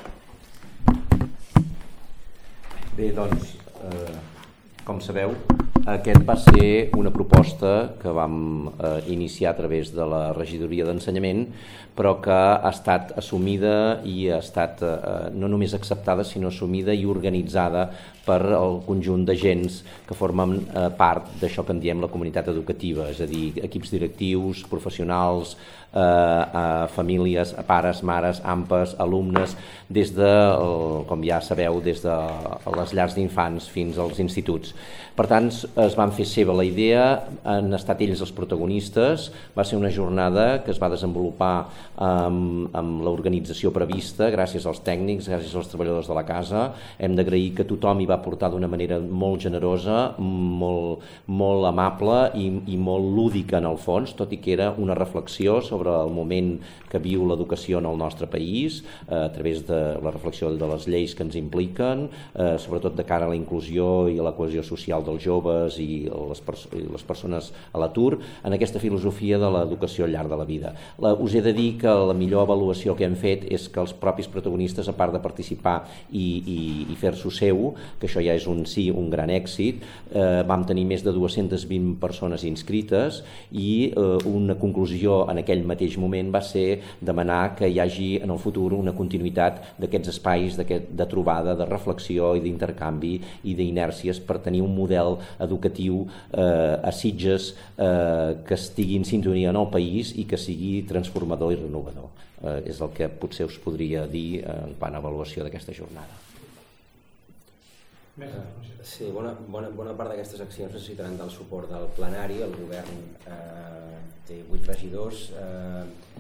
Bé, doncs, eh, com sabeu, Aquest va ser una proposta que vam eh, iniciar a través de la regidoria d'ensenyament, però que ha estat assumida i ha estat eh, no només acceptada, sinó assumida i organitzada per el conjunt d'agents que formen eh, part d'això que en diem la comunitat educativa, és a dir, equips directius, professionals, eh, a famílies, a pares, mares, AMPAs, alumnes, des de, com ja sabeu, des de les llars d'infants fins als instituts. Per tant, es van fer seva la idea, han estat ells els protagonistes, va ser una jornada que es va desenvolupar amb, amb l'organització prevista, gràcies als tècnics, gràcies als treballadors de la casa. Hem d'agrair que tothom hi va portar d'una manera molt generosa, molt, molt amable i, i molt lúdica en el fons, tot i que era una reflexió sobre el moment que viu l'educació en el nostre país, eh, a través de la reflexió de les lleis que ens impliquen, eh, sobretot de cara a la inclusió i a la cohesió social dels joves i les, perso i les persones a l'atur, en aquesta filosofia de l'educació al llarg de la vida. La, us he de dir que la millor avaluació que hem fet és que els propis protagonistes, a part de participar i, i, i fer-s'ho seu, que això ja és un sí, un gran èxit, eh, vam tenir més de dues-centes vint persones inscrites i eh, una conclusió en aquell mateix moment va ser demanar que hi hagi en el futur una continuïtat d'aquests espais de trobada, de reflexió i d'intercanvi i d'inèrcies per tenir un model educatiu eh, a Sitges eh, que estigui en sintonia en el país i que sigui transformador i renovador. Eh, és el que potser us podria dir eh, en quant a avaluació d'aquesta jornada. Sí, bona, bona, bona part d'aquestes accions necessitaran del suport del plenari. El govern eh, té vuit regidors. Eh,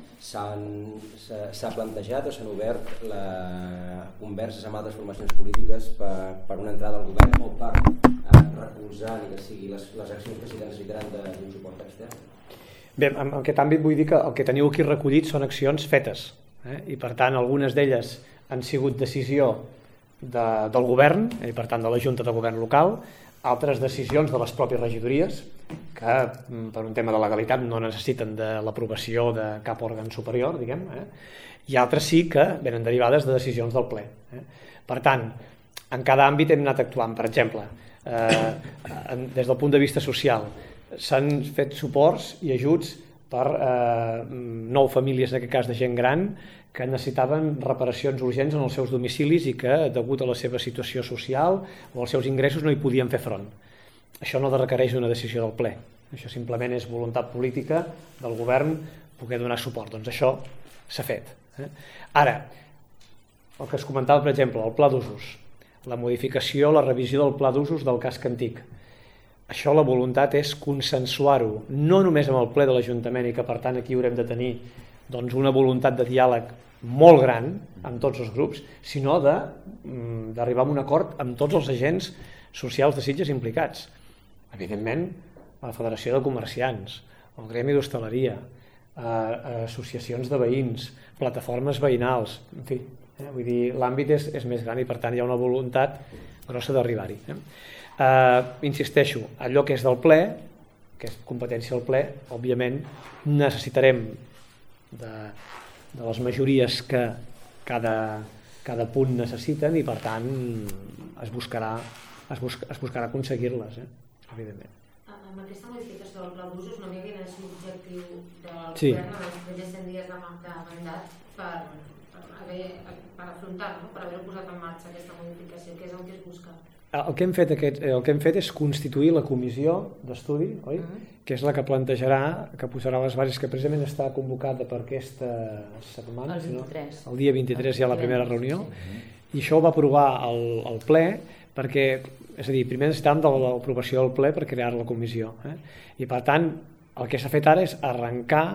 s'ha plantejat o s'han obert la, converses amb altres formacions polítiques per, per una entrada al govern o per eh, recolzar ni que sigui les, les accions que sí que necessitaran d'un suport extern? Bé, en aquest àmbit vull dir que el que teniu aquí recollit són accions fetes, eh? I per tant algunes d'elles han sigut decisió de, del govern, i per tant de la Junta de Govern local, altres decisions de les pròpies regidories que per un tema de legalitat no necessiten de l'aprovació de cap òrgan superior, diguem, eh? I altres sí que venen derivades de decisions del ple. Eh? Per tant, en cada àmbit hem anat actuant. Per exemple, eh, des del punt de vista social, s'han fet suports i ajuts per eh, nou famílies, en aquest cas de gent gran, que necessitaven reparacions urgents en els seus domicilis i que, degut a la seva situació social o als seus ingressos, no hi podien fer front. Això no requereix una decisió del ple. Això simplement és voluntat política del govern poder donar suport. Doncs això s'ha fet. Eh? Ara, el que es comentava, per exemple, el pla d'usos, la modificació, la revisió del pla d'usos del casc antic. Això la voluntat és consensuar-ho, no només amb el ple de l'Ajuntament, i que per tant aquí haurem de tenir doncs, una voluntat de diàleg molt gran amb tots els grups, sinó d'arribar a un acord amb tots els agents socials de Sitges implicats. Evidentment, la Federació de Comerciants, el Gremi d'Hostaleria, associacions de veïns, plataformes veïnals, en fi, eh? Vull dir, l'àmbit és, és més gran i per tant hi ha una voluntat grossa d'arribar-hi. Eh? Uh, insisteixo, allò que és del ple, que és competència del ple, òbviament necessitarem de, de les majories que cada, cada punt necessiten i per tant es buscarà, es busca, es buscarà aconseguir-les, eh? Evidentment. Amb aquesta modificació del pla d'usos no hi havia més l'objectiu del sí. govern en els primers cent dies de mandat per, per, haver, per afrontar, no? Per haver posat en marxa aquesta modificació, que és el que es busca. El que hem fet, aquest, el que hem fet és constituir la comissió d'estudi, oi? Uh-huh. Que és la que plantejarà, que posarà les bases, que precisament està convocada per aquesta setmana, el, vint-i-tres. No? El dia vint-i-tres hi ha la primera reunió, sí. I això ho va aprovar el, el ple, perquè, és a dir, primer necessitàvem de l'aprovació del ple per crear la comissió. Eh? I per tant, el que s'ha fet ara és arrencar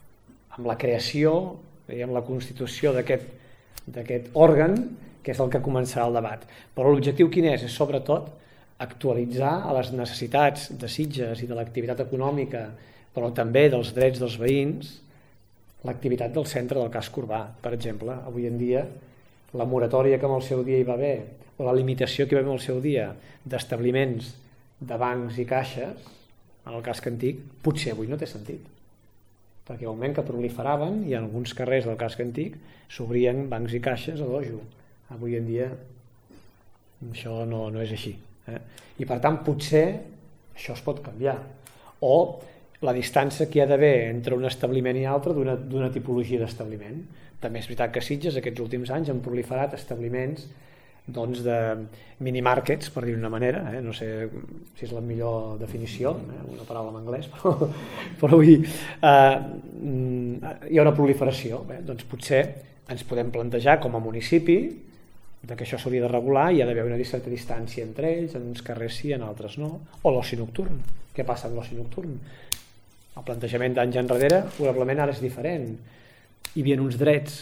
amb la creació i amb la constitució d'aquest òrgan, que és el que començarà el debat. Però l'objectiu quin és? És sobretot actualitzar a les necessitats de Sitges i de l'activitat econòmica, però també dels drets dels veïns, l'activitat del centre del casc urbà. Per exemple, avui en dia, la moratòria que en el seu dia hi va haver, o la limitació que hi va haver en el seu dia d'establiments de bancs i caixes en el casc antic, potser avui no té sentit. Perquè al moment que proliferaven i en alguns carrers del casc antic s'obrien bancs i caixes a dojo. Avui en dia això no, no és així. Eh? I per tant potser Això es pot canviar. O la distància que hi ha d'haver entre un establiment i altre d'una tipologia d'establiment. També és veritat que a Sitges aquests últims anys han proliferat establiments doncs, de minimarkets, per dir-ho d'una manera, eh? No sé si és la millor definició, eh? Una paraula en anglès, però, però vull dir, eh, hi ha una proliferació. Eh? Doncs potser ens podem plantejar com a municipi que això s'hauria de regular i hi ha d'haver una certa distància entre ells, en uns carrers sí, en altres no. O l'oci nocturn. Què passa amb l'oci nocturn? El plantejament d'anys enrere probablement ara és diferent. Hi havia uns drets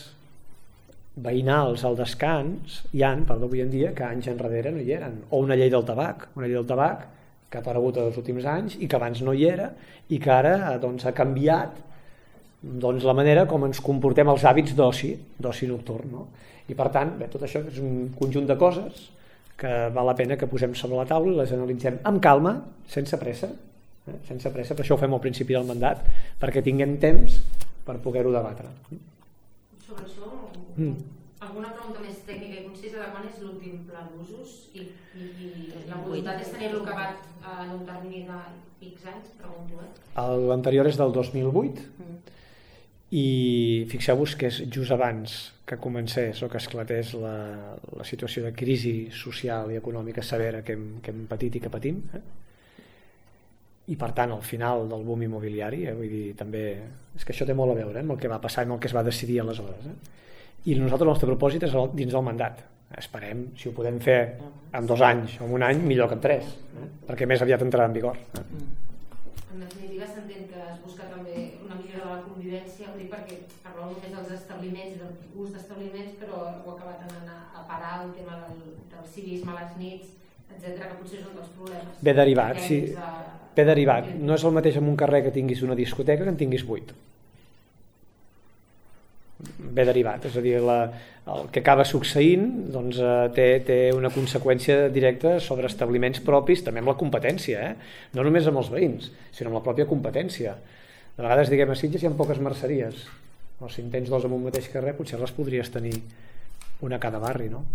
veïnals al descans, hi han, perdó, avui en dia, que anys enrere no hi eren. O una llei del tabac, una llei del tabac que ha aparegut els últims anys i que abans no hi era i que ara doncs, ha canviat doncs, la manera com ens comportem els hàbits d'oci, d'oci nocturn. No? I per tant, bé, tot això és un conjunt de coses que val la pena que posem sobre la taula i les analitzem amb calma, sense pressa, eh? sense pressa, per això ho fem al principi del mandat, perquè tinguem temps per poder-ho debatre. Sobre això, mm. alguna pregunta més tècnica i concisa de quan és l'últim pla d'usos i, i, i la voluntat és tenir-lo acabat en un termini de X anys, pregunto, eh? L'anterior és del dos mil vuit mm. i fixeu-vos que és just abans que comencés o que esclatés la, la situació de crisi social i econòmica severa que hem, que hem patit i que patim, eh? I per tant al final del boom immobiliari, eh, vull dir, també és que això té molt a veure eh, amb el que va passar i amb el que es va decidir aleshores. Eh? I nosaltres el nostre propòsit és dins del mandat. Esperem, si ho podem fer en dos anys o en un any, millor que en tres, eh? perquè més aviat entrarà en vigor. Eh? En definitiva s'entén que es busca també una millora de la convivència, ho dic perquè parleu només dels establiments, del ús d'establiments, però ho ha acabat anant a parar el tema del, del civisme a les nits, etcètera, que potser és un dels problemes. Ve derivat, sí. Ve derivat. No és el mateix en un carrer que tinguis una discoteca que en tinguis vuit. Ve derivat, és a dir, la, el que acaba succeint doncs, té, té una conseqüència directa sobre establiments propis, també amb la competència, eh? No només amb els veïns, sinó amb la pròpia competència. De vegades, diguem, a Sitges hi ha poques merceries, o si en tens dos en un mateix carrer, potser les podries tenir una a cada barri, no?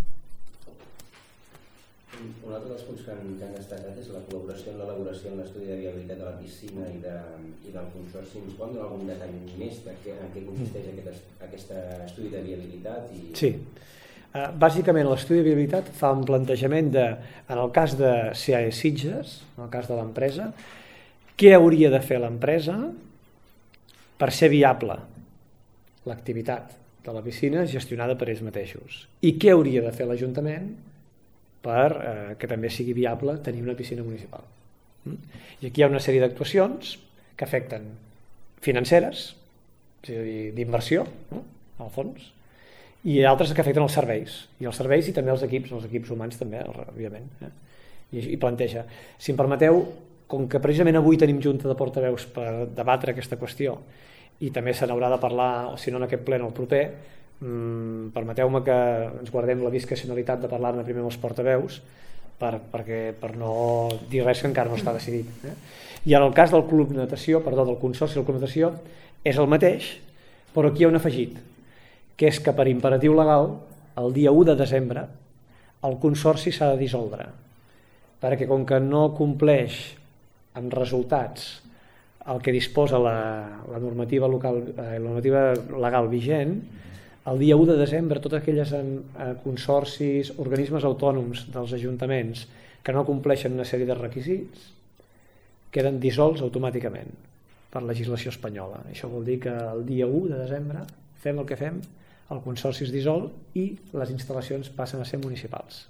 Un altre dels punts que han, que han destacat és la col·laboració en l'elaboració en l'estudi de viabilitat de la piscina i, de, i del consorci. Ens poden donar algun detall més de què, en què consisteix aquest, aquest estudi de viabilitat? I... Sí. Uh, bàsicament l'estudi de viabilitat fa un plantejament de, en el cas de C A E Sitges, en el cas de l'empresa, què hauria de fer l'empresa per ser viable l'activitat de la piscina gestionada per ells mateixos i què hauria de fer l'Ajuntament per eh, que també sigui viable tenir una piscina municipal. I aquí hi ha una sèrie d'actuacions que afecten financeres, és a dir, d'inversió, no? al fons, i altres que afecten els serveis, i els serveis i també els equips, els equips humans també, òbviament. Eh? I, I planteja, si em permeteu, com que precisament avui tenim junta de portaveus per debatre aquesta qüestió, i també se n'haurà de parlar, o si no en aquest ple, en el proper, Mm, permeteu-me que ens guardem la discrecionalitat de parlar-ne primer amb els portaveus per, perquè, per no dir res que encara no està decidit. Eh? I en el cas del club de natació, perdó, del consorci del club de natació, és el mateix, però aquí hi ha un afegit, que és que per imperatiu legal, el dia u de desembre, el consorci s'ha de dissoldre, perquè com que no compleix amb resultats el que disposa la, la normativa local, eh, la normativa legal vigent, el dia u de desembre tots aquells consorcis, organismes autònoms dels ajuntaments que no compleixen una sèrie de requisits queden dissolts automàticament per legislació espanyola. Això vol dir que el dia u de desembre fem el que fem, el consorci es dissol i les instal·lacions passen a ser municipals.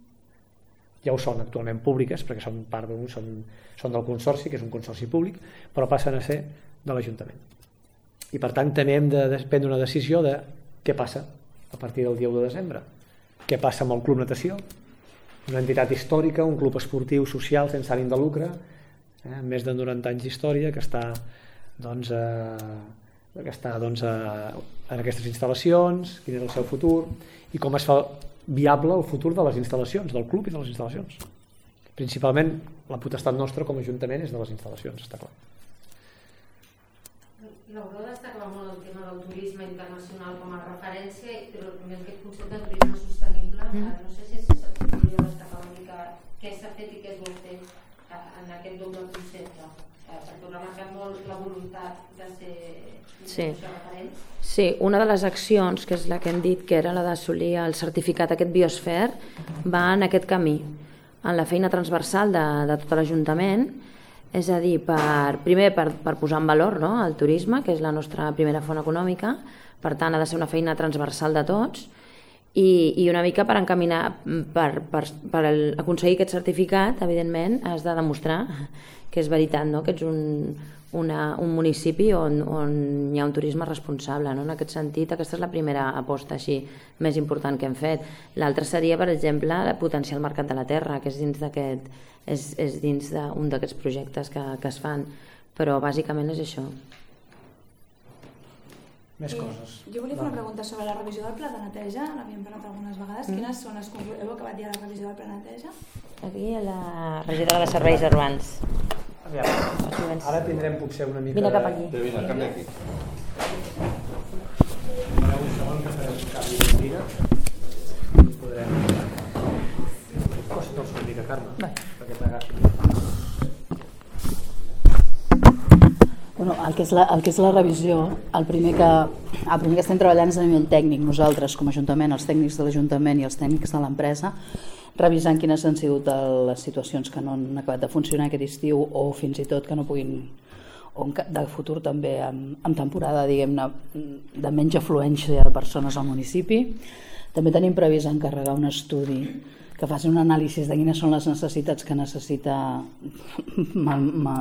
Ja ho són actualment públiques perquè són part d'un, són, són del consorci, que és un consorci públic, però passen a ser de l'Ajuntament. I per tant també hem de prendre una decisió de què passa a partir del dia u de desembre? Què passa amb el Club Natació? Una entitat històrica, un club esportiu social sense ànim de lucre, eh, amb més de noranta anys d'història, que està, doncs, eh, que està doncs, eh, en aquestes instal·lacions, quin és el seu futur, i com es fa viable el futur de les instal·lacions, del club i de les instal·lacions. Principalment, la potestat nostra com a Ajuntament és de les instal·lacions, està clar. L'Aurora destacava molt el tema del turisme internacional com a referència, però també aquest concepte de turisme sostenible, mm. no sé si se'ls podria destacar una mica què s'ha fet i què es vol fer en aquest doble concepte, perquè us ha marcat molt la voluntat de ser Sí. referents. Sí, una de les accions, que és la que hem dit que era la d'assolir el certificat aquest Biosfer, va en aquest camí, en la feina transversal de, de tot l'Ajuntament, és a dir, per, primer per, per posar en valor, no?, el turisme, que és la nostra primera font econòmica, per tant ha de ser una feina transversal de tots, i, i una mica per encaminar, per, per, per aconseguir aquest certificat, evidentment, has de demostrar que és veritat, no?, que ets un, una, un municipi on, on hi ha un turisme responsable, no?, en aquest sentit. Aquesta és la primera aposta així més important que hem fet. L'altra seria, per exemple, potenciar el mercat de la terra, que és dins d'aquest, és, és dins d'un d'aquests projectes que, que es fan, però bàsicament és això. Més coses. Jo volia fer una pregunta sobre la revisió del pla de neteja, l'havíem parlat algunes vegades. Mm. Quines són les conclusions? Heu acabat ja la revisió del pla de neteja? Aquí la regidora de serveis urbans. Aviam. Ara tindrem potser una mica... Vine cap aquí. De... Vine, cap d'aquí. Espereu un segon que farem un canvi de tira. Podrem... Costa-nos una mica, Carme, Bé. perquè t'agafi. Bueno, el que és la, el que és la revisió, el primer que, el primer que estem treballant és a nivell tècnic, nosaltres com a Ajuntament, els tècnics de l'Ajuntament i els tècnics de l'empresa, revisant quines han sigut les situacions que no han acabat de funcionar aquest estiu o fins i tot que no puguin, o de futur també amb, amb temporada, diguem-ne, de menys afluència de persones al municipi. També tenim previst encarregar un estudi que faci un anàlisi de quines són les necessitats que necessita ma, ma,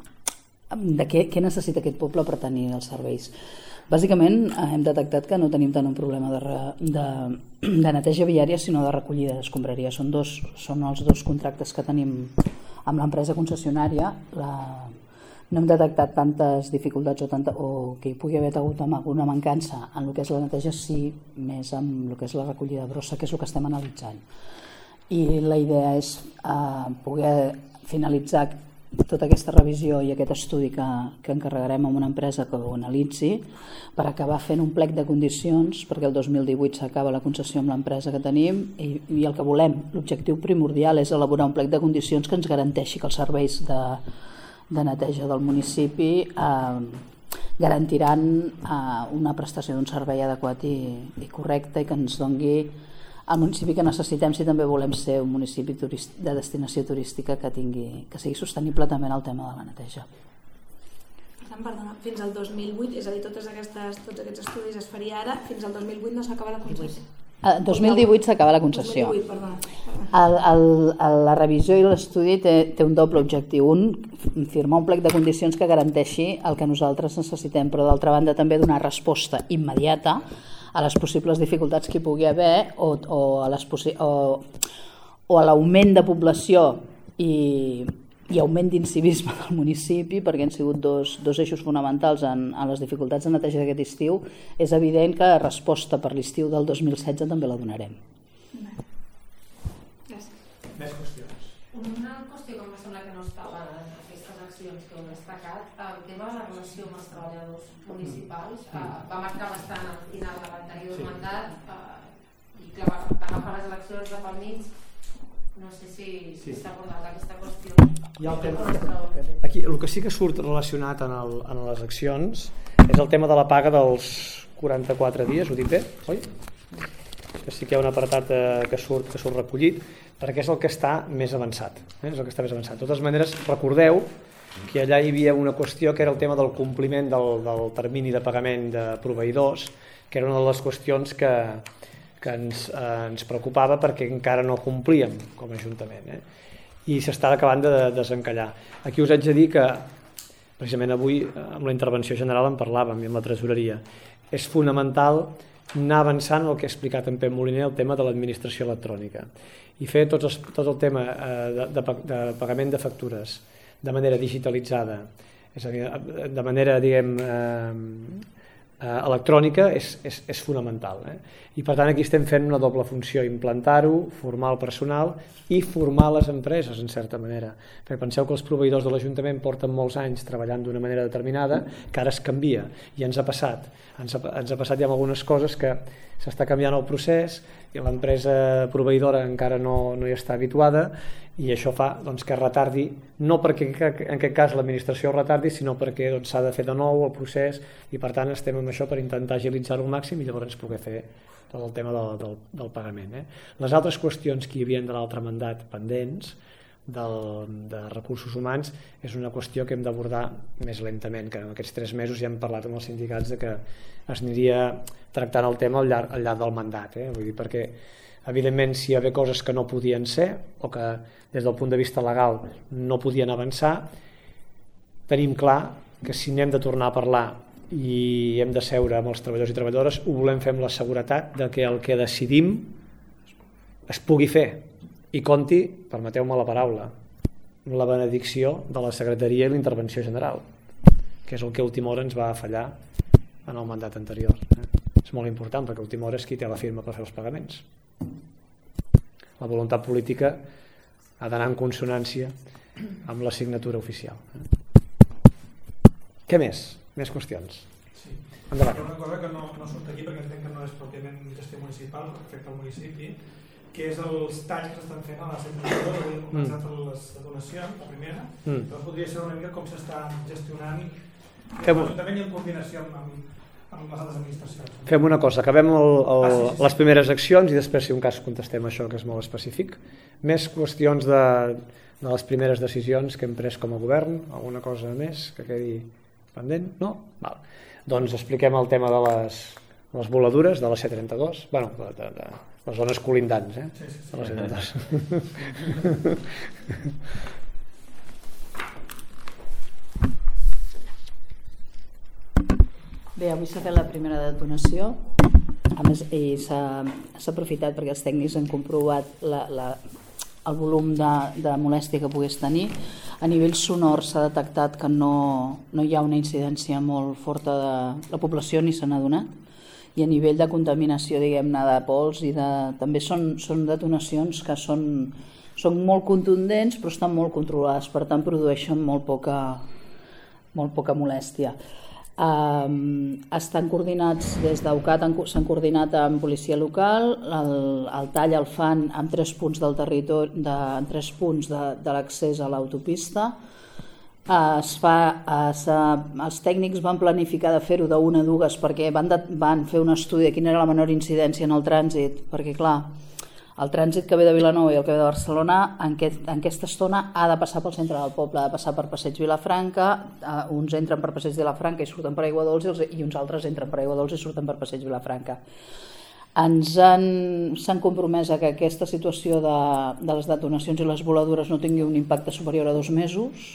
de què, què necessita aquest poble per tenir els serveis. Bàsicament hem detectat que no tenim tant un problema de, re, de, de neteja viària sinó de recollida d'escombraria. Són, dos, són els dos contractes que tenim amb l'empresa concessionària. La, no hem detectat tantes dificultats o, tanta, o que hi pugui haver hagut alguna mancança en el que és la neteja, sí, més amb el que és la recollida de brossa, que és el que estem analitzant. I la idea és eh, poder finalitzar tota aquesta revisió i aquest estudi que, que encarregarem a una empresa que ho analitzi per acabar fent un plec de condicions, perquè el dos mil divuit s'acaba la concessió amb l'empresa que tenim i, i el que volem, l'objectiu primordial és elaborar un plec de condicions que ens garanteixi que els serveis de, de neteja del municipi eh, garantiran eh, una prestació d'un servei adequat i, i correcte i que ens dongui el municipi que necessitem si també volem ser un municipi turist, de destinació turística que, tingui, que sigui sostenible també en el tema de la neteja. Per tant, perdona, fins al dos mil vuit, és a dir, totes aquestes, tots aquests estudis es faria ara, fins al dos mil vuit no s'acaba la concessió. El dos mil divuit s'acaba la concessió. dos mil divuit, perdona. El, el, la revisió i l'estudi té, té un doble objectiu. Un, firmar un plec de condicions que garanteixi el que nosaltres necessitem, però d'altra banda també donar resposta immediata a les possibles dificultats que hi pugui haver o, o a les o, o a l'augment de població i, i augment d'incivisme del municipi, perquè han sigut dos, dos eixos fonamentals en, en les dificultats de neteja d'aquest estiu. És evident que resposta per l'estiu del dos mil setze també la donarem. Gràcies. Més qüestions. Una qüestió que em sembla que no estava en aquestes accions que heu destacat, el tema de la relació amb els treballadors municipals, eh, va marcar bastant al final de l'anterior sí. mandat eh, i que va agafar les eleccions de pel mig. No sé si s'ha sí. abordat aquesta qüestió. Hi ha el tema. Aquí, el que sí que surt relacionat en, el, en les accions és el tema de la paga dels quaranta-quatre dies, ho dic bé, oi? Que sí que hi ha un apartat eh, que, surt, que surt recollit, perquè és el que està més avançat. Eh? És el que està més avançat. De totes maneres, recordeu que allà hi havia una qüestió que era el tema del compliment del, del termini de pagament de proveïdors, que era una de les qüestions que, que ens, eh, ens preocupava perquè encara no complíem com a Ajuntament. Eh? I s'està acabant de desencallar. Aquí us haig de dir que, precisament avui, amb la intervenció general en parlàvem, i amb la tresoreria, és fonamental anar avançant el que ha explicat en Pep Moliner, el tema de l'administració electrònica, i fer tots els, tot el tema eh, de, de, de pagament de factures de manera digitalitzada, és a dir, de manera, diguem, eh, eh, electrònica, és, és, és fonamental. Eh? I per tant aquí estem fent una doble funció, implantar-ho, formar el personal i formar les empreses, en certa manera. Perquè penseu que els proveïdors de l'Ajuntament porten molts anys treballant d'una manera determinada, que ara es canvia, i ens ha passat. Ens ha, ens ha passat ja amb algunes coses que s'està canviant el procés i l'empresa proveïdora encara no, no hi està habituada, i això fa doncs, que retardi, no perquè en aquest cas l'administració retardi, sinó perquè doncs, s'ha de fer de nou el procés, i per tant estem amb això per intentar agilitzar-ho al màxim i llavors poder fer tot el tema del, del, del pagament. Eh? Les altres qüestions que hi havia de l'altre mandat pendents del, de recursos humans és una qüestió que hem d'abordar més lentament, que en aquests tres mesos ja hem parlat amb els sindicats de que es aniria tractant el tema al llarg, al llarg del mandat, eh? Vull dir, perquè evidentment si hi havia coses que no podien ser o que des del punt de vista legal no podien avançar, tenim clar que si n'hem de tornar a parlar i hem de seure amb els treballadors i treballadores, ho volem fer amb la seguretat de que el que decidim es pugui fer i compti, permeteu-me la paraula, la benedicció de la secretaria i l'intervenció general, que és el que a última hora ens va fallar en el mandat anterior. És molt important perquè a última hora és qui té la firma per fer els pagaments. La voluntat política ha d'anar en consonància amb la signatura oficial. Què més? Més qüestions? Sí. Endavant. Una cosa que no, no surt aquí perquè entenc que no és pròpiament gestió municipal, afecta al municipi, que és els talls que s'estan fent a la centralitzadora, que han començat mm. les donacions, la primera, mm. però podria ser una mica com s'està gestionant l'Ajuntament i en coordinació amb, amb, amb les altres administracions. Fem una cosa, acabem el, el, ah, sí, sí, sí. les primeres accions i després, si un cas, contestem això, que és molt específic. Més qüestions de, de les primeres decisions que hem pres com a govern, alguna cosa més que quedi pendent? No? Val. Doncs expliquem el tema de les, les voladures de la C trenta-dos, bueno, de, de, de les zones colindants, eh? Sí, sí, sí. De la C trenta-dos. Bé, avui s'ha fet la primera detonació, a més s'ha aprofitat perquè els tècnics han comprovat la, la, el volum de, de molèstia que pogués tenir. A nivell sonor s'ha detectat que no, no hi ha una incidència molt forta de la població, ni se n'ha donat, i a nivell de contaminació, diguem-ne, de pols, i de, també són, són detonacions que són, són molt contundents però estan molt controlades, per tant produeixen molt poca, molt poca molèstia. Um, estan coordinats des d'UCAT, s'han coordinat amb policia local, el, el tall el fan en tres punts del territori, de, en tres punts de, de l'accés a l'autopista. Uh, es fa, uh, els tècnics van planificar de fer-ho d'una a dues perquè van, de, van fer un estudi de quina era la menor incidència en el trànsit, perquè clar, el trànsit que ve de Vilanova i el que ve de Barcelona en, aquest, en aquesta estona ha de passar pel centre del poble, ha de passar per Passeig Vilafranca, uh, uns entren per Passeig Vilafranca i surten per Aiguadols i, i uns altres entren per Aiguadols i surten per Passeig Vilafranca. Ens han, s'han compromès a que aquesta situació de, de les detonacions i les voladures no tingui un impacte superior a dos mesos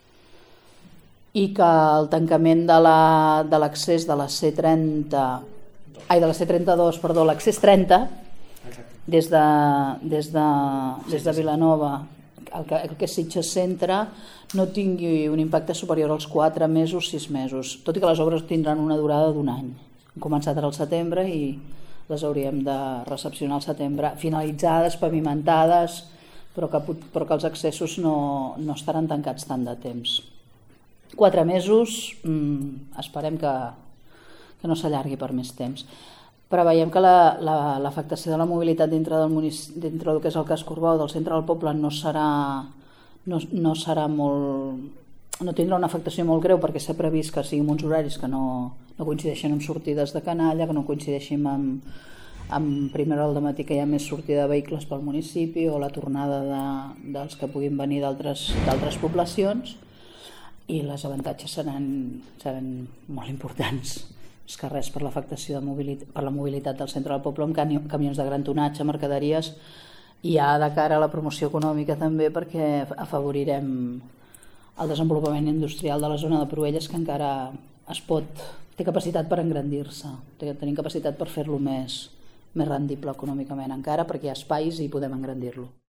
i que el tancament de l'accés la, de la C trenta, ai, de la C trenta-dos, perdó, l'accés trenta, des de, des de, des de Vilanova, el que, el que és Sitges Centre, no tingui un impacte superior als quatre mesos, sis mesos, tot i que les obres tindran una durada d'un any. Han començat ara al setembre i les hauríem de recepcionar al setembre, finalitzades, pavimentades, però que, però que els accessos no, no estaran tancats tant de temps. Quatre mesos, mmm, esperem que, que no s'allargui per més temps. Preveiem que l'afectació la, la, de la mobilitat dintre del, munici, dintre del que és el casc urbà o del centre del poble no serà, no, no serà molt, no tindrà una afectació molt greu perquè s'ha previst que siguin uns horaris que no, no coincideixen amb sortides de canalla, que no coincideixin amb, amb primera hora del matí que hi ha més sortida de vehicles pel municipi o la tornada de, dels que puguin venir d'altres poblacions, i les avantatges seran, seran molt importants. És que res per l'afectació de mobilitat, per la mobilitat del centre del poble amb camions de gran tonatge, mercaderies, i ja de cara a la promoció econòmica també perquè afavorirem el desenvolupament industrial de la zona de Proelles, que encara es pot, té capacitat per engrandir-se, tenim capacitat per fer-lo més, més rendible econòmicament encara, perquè hi ha espais i podem engrandir-lo.